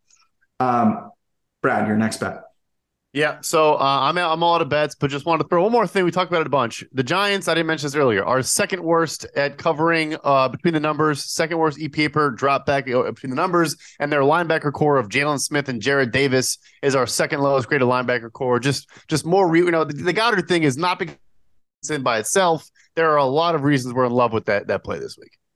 [SPEAKER 5] Um, Brad, your next bet.
[SPEAKER 7] Yeah, so uh, I'm I'm all out of bets, but just wanted to throw one more thing. We talked about it a bunch. The Giants, I didn't mention this earlier, are second worst at covering uh, between the numbers, second worst E P A per drop back uh, between the numbers, and their linebacker core of Jalen Smith and Jared Davis is our second lowest graded linebacker core. Just just more, re- you know, the, the Goddard thing is not because it's in by itself. There are a lot of reasons we're in love with that that play this week.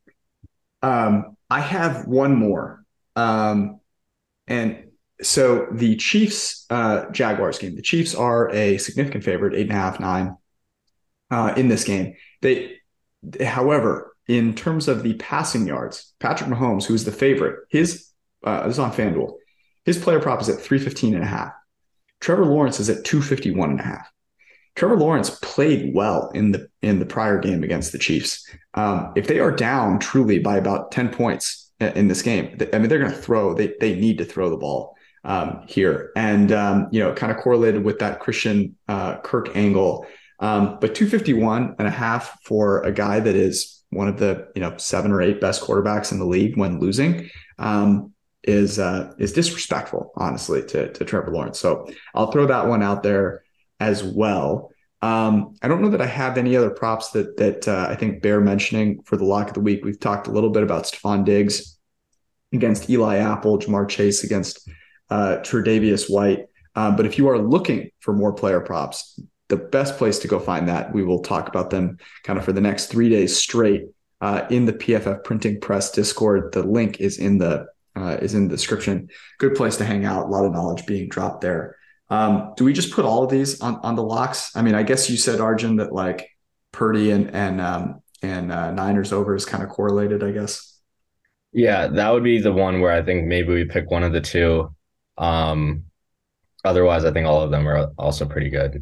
[SPEAKER 5] Um, I have one more. Um, and so the Chiefs uh, Jaguars game, the Chiefs are a significant favorite, eight and a half, nine uh, in this game. They, however, in terms of the passing yards, Patrick Mahomes, who is the favorite, his uh, this is on FanDuel, his player prop is at three fifteen and a half. Trevor Lawrence is at two fifty-one and a half. Trevor Lawrence played well in the in the prior game against the Chiefs. Um, if they are down truly by about ten points in this game, I mean, they're going to throw. They they need to throw the ball um, here, and um, you know, kind of correlated with that Christian uh, Kirk angle. Um, but two fifty-one and a half for a guy that is one of the you know seven or eight best quarterbacks in the league when losing um, is uh, is disrespectful, honestly, to to Trevor Lawrence. So I'll throw that one out there as well. Um, I don't know that I have any other props that that uh, I think bear mentioning for the lock of the week. We've talked a little bit about Stephon Diggs against Eli Apple, Jamar Chase against uh, Tre'Davious White. Uh, but if you are looking for more player props, the best place to go find that, we will talk about them kind of for the next three days straight uh, in the P F F Printing Press Discord. The link is in the uh, is in the description. Good place to hang out. A lot of knowledge being dropped there. Um, do we just put all of these on, on the locks? I mean, I guess you said, Arjun, that like Purdy and and um, and uh, Niners over is kind of correlated, I guess.
[SPEAKER 9] Yeah, that would be the one where I think maybe we pick one of the two. Um, otherwise, I think all of them are also pretty good.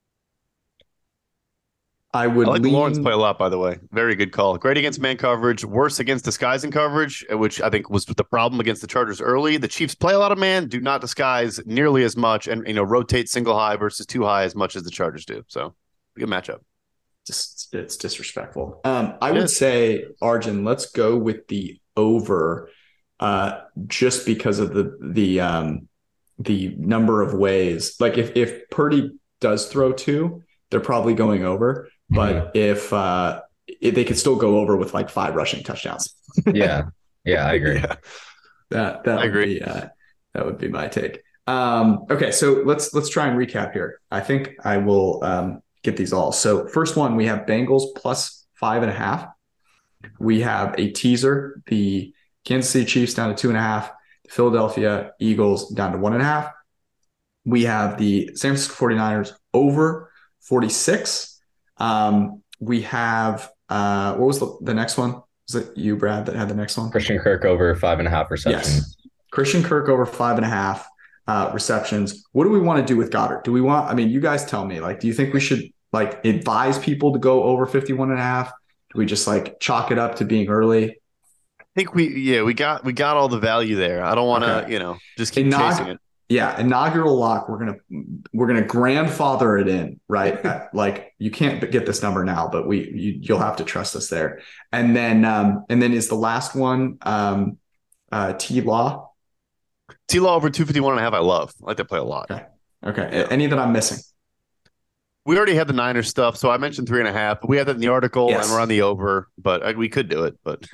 [SPEAKER 5] I would
[SPEAKER 7] I like
[SPEAKER 5] lean...
[SPEAKER 7] Lawrence play a lot, by the way. Very good call. Great against man coverage, worse against disguising coverage, which I think was the problem against the Chargers early. The Chiefs play a lot of man, do not disguise nearly as much, and you know rotate single high versus two high as much as the Chargers do. So, good matchup.
[SPEAKER 5] Just it's disrespectful. Um, I would say, Arjun, let's go with the over, uh, just because of the the um, the number of ways. Like if if Purdy does throw two, they're probably going over. But if, uh, if they could still go over with like five rushing touchdowns.
[SPEAKER 9] yeah. Yeah, I agree.
[SPEAKER 5] Yeah. That, that
[SPEAKER 7] I
[SPEAKER 5] would
[SPEAKER 7] agree.
[SPEAKER 5] Be, uh, that would be my take. Um, okay. So let's, let's try and recap here. I think I will um, get these all. So first one, we have Bengals plus five and a half. We have a teaser, the Kansas City Chiefs down to two and a half, the Philadelphia Eagles down to one and a half. We have the San Francisco forty-niners over forty-six. Um, we have, uh, what was the, the next one? Was it you, Brad, that had the next one?
[SPEAKER 9] Christian Kirk over five and a half receptions.
[SPEAKER 5] Yes. Christian Kirk over five and a half uh, receptions. What do we want to do with Goddard? Do we want, I mean, you guys tell me, like, do you think we should like advise people to go over fifty-one and a half? Do we just like chalk it up to being early?
[SPEAKER 7] I think we, yeah, we got, we got all the value there. I don't want to,
[SPEAKER 5] Okay.
[SPEAKER 7] you know, just keep
[SPEAKER 5] Inaug-
[SPEAKER 7] chasing it.
[SPEAKER 5] Yeah, inaugural lock. We're gonna we're gonna grandfather it in, right? Like you can't get this number now, but we you, you'll have to trust us there. And then um, and then is the last one um, uh, T Law.
[SPEAKER 7] T Law over two fifty-one and a half. I love. I like to play a lot.
[SPEAKER 5] Okay. Okay. Any that I'm missing?
[SPEAKER 7] We already had the Niners stuff, so I mentioned three and a half. We had that in the article,
[SPEAKER 5] Yes.
[SPEAKER 7] and we're on the over, but I, we could do it. But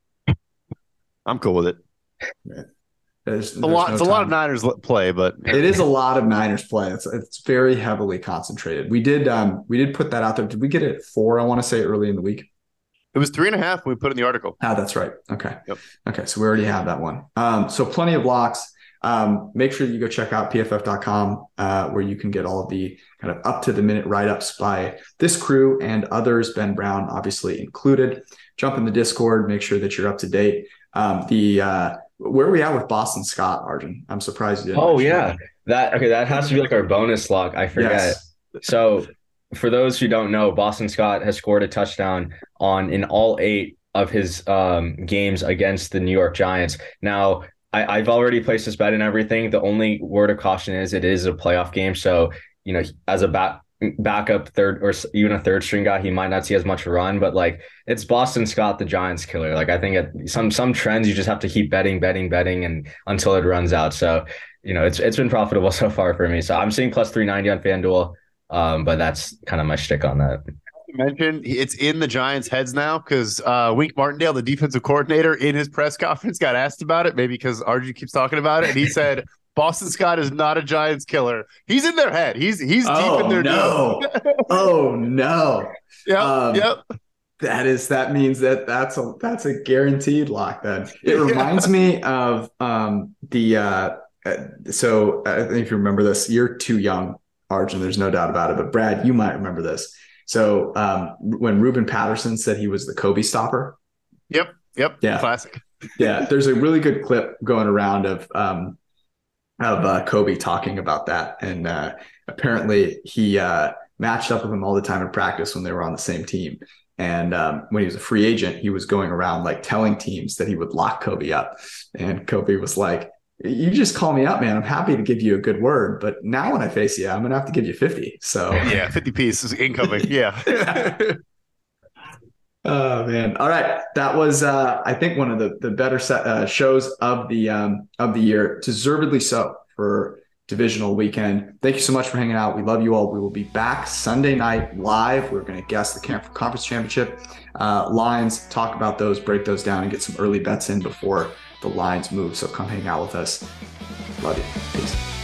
[SPEAKER 7] I'm cool with it.
[SPEAKER 5] There's,
[SPEAKER 7] It's a lot.
[SPEAKER 5] no
[SPEAKER 7] it's a lot
[SPEAKER 5] time.
[SPEAKER 7] of Niners l- play, but
[SPEAKER 5] It is a lot of Niners play. It's it's very heavily concentrated. We did um we did put that out there. Did we get it at four? I want to say early in the week.
[SPEAKER 7] It was three and a half. We put in the article.
[SPEAKER 5] Ah, that's right. Okay.
[SPEAKER 7] Yep.
[SPEAKER 5] Okay. So we already have that one. Um, so plenty of locks. Um, make sure you go check out P F F dot com, uh, where you can get all of the kind of up to the minute write-ups by this crew and others, Ben Brown, obviously included. Jump in the Discord, make sure that you're up to date. Um, the, uh, where are we at with Boston Scott, Arjun? I'm surprised you didn't.
[SPEAKER 9] Oh
[SPEAKER 5] mention
[SPEAKER 9] yeah.
[SPEAKER 5] that.
[SPEAKER 9] That, okay. That has to be like our bonus lock. I forget.
[SPEAKER 5] Yes.
[SPEAKER 9] So for those who don't know, Boston Scott has scored a touchdown on in all eight of his um, games against the New York Giants. Now, I, I've already placed this bet and everything. The only word of caution is it is a playoff game. So, you know, as a back, backup third or even a third string guy, he might not see as much run, but like it's Boston Scott, the Giants killer. Like I think at some some trends you just have to keep betting, betting, betting and until it runs out. So, you know, it's it's been profitable so far for me. So I'm seeing plus three ninety on FanDuel. Um, but that's kind of my shtick on that.
[SPEAKER 7] Mentioned it's in the Giants' heads now because uh, Wink Martindale, the defensive coordinator, in his press conference got asked about it, maybe because R G keeps talking about it, and he said Boston Scott is not a Giants killer. He's in their head. He's he's
[SPEAKER 5] Oh,
[SPEAKER 7] deep in their
[SPEAKER 5] no. Oh no.
[SPEAKER 7] Yep,
[SPEAKER 5] Um,
[SPEAKER 7] yep.
[SPEAKER 5] That is that means that that's a that's a guaranteed lock. Then it reminds me of um the uh so I don't know if you remember this. You're too young, Arjun. There's no doubt about it. But Brad, you might remember this. So um when Ruben Patterson said he was the Kobe stopper.
[SPEAKER 7] Yep, yep.
[SPEAKER 5] Yeah.
[SPEAKER 7] Classic.
[SPEAKER 5] Yeah, there's a really good clip going around of um of uh, Kobe talking about that, and uh, apparently he uh, matched up with him all the time in practice when they were on the same team. And um, when he was a free agent, he was going around like telling teams that he would lock Kobe up. And Kobe was like, "You just call me up, man. I'm happy to give you a good word, but now when I face you, I'm gonna have to give you fifty." So
[SPEAKER 7] yeah, fifty piece is incoming. Yeah.
[SPEAKER 5] Oh man! All right, that was uh, I think one of the the better set, uh, shows of the um, of the year, deservedly so for divisional weekend. Thank you so much for hanging out. We love you all. We will be back Sunday night live. We're going to guess the conference championship uh, lines, talk about those, break those down, and get some early bets in before the lines move. So come hang out with us. Love you. Peace.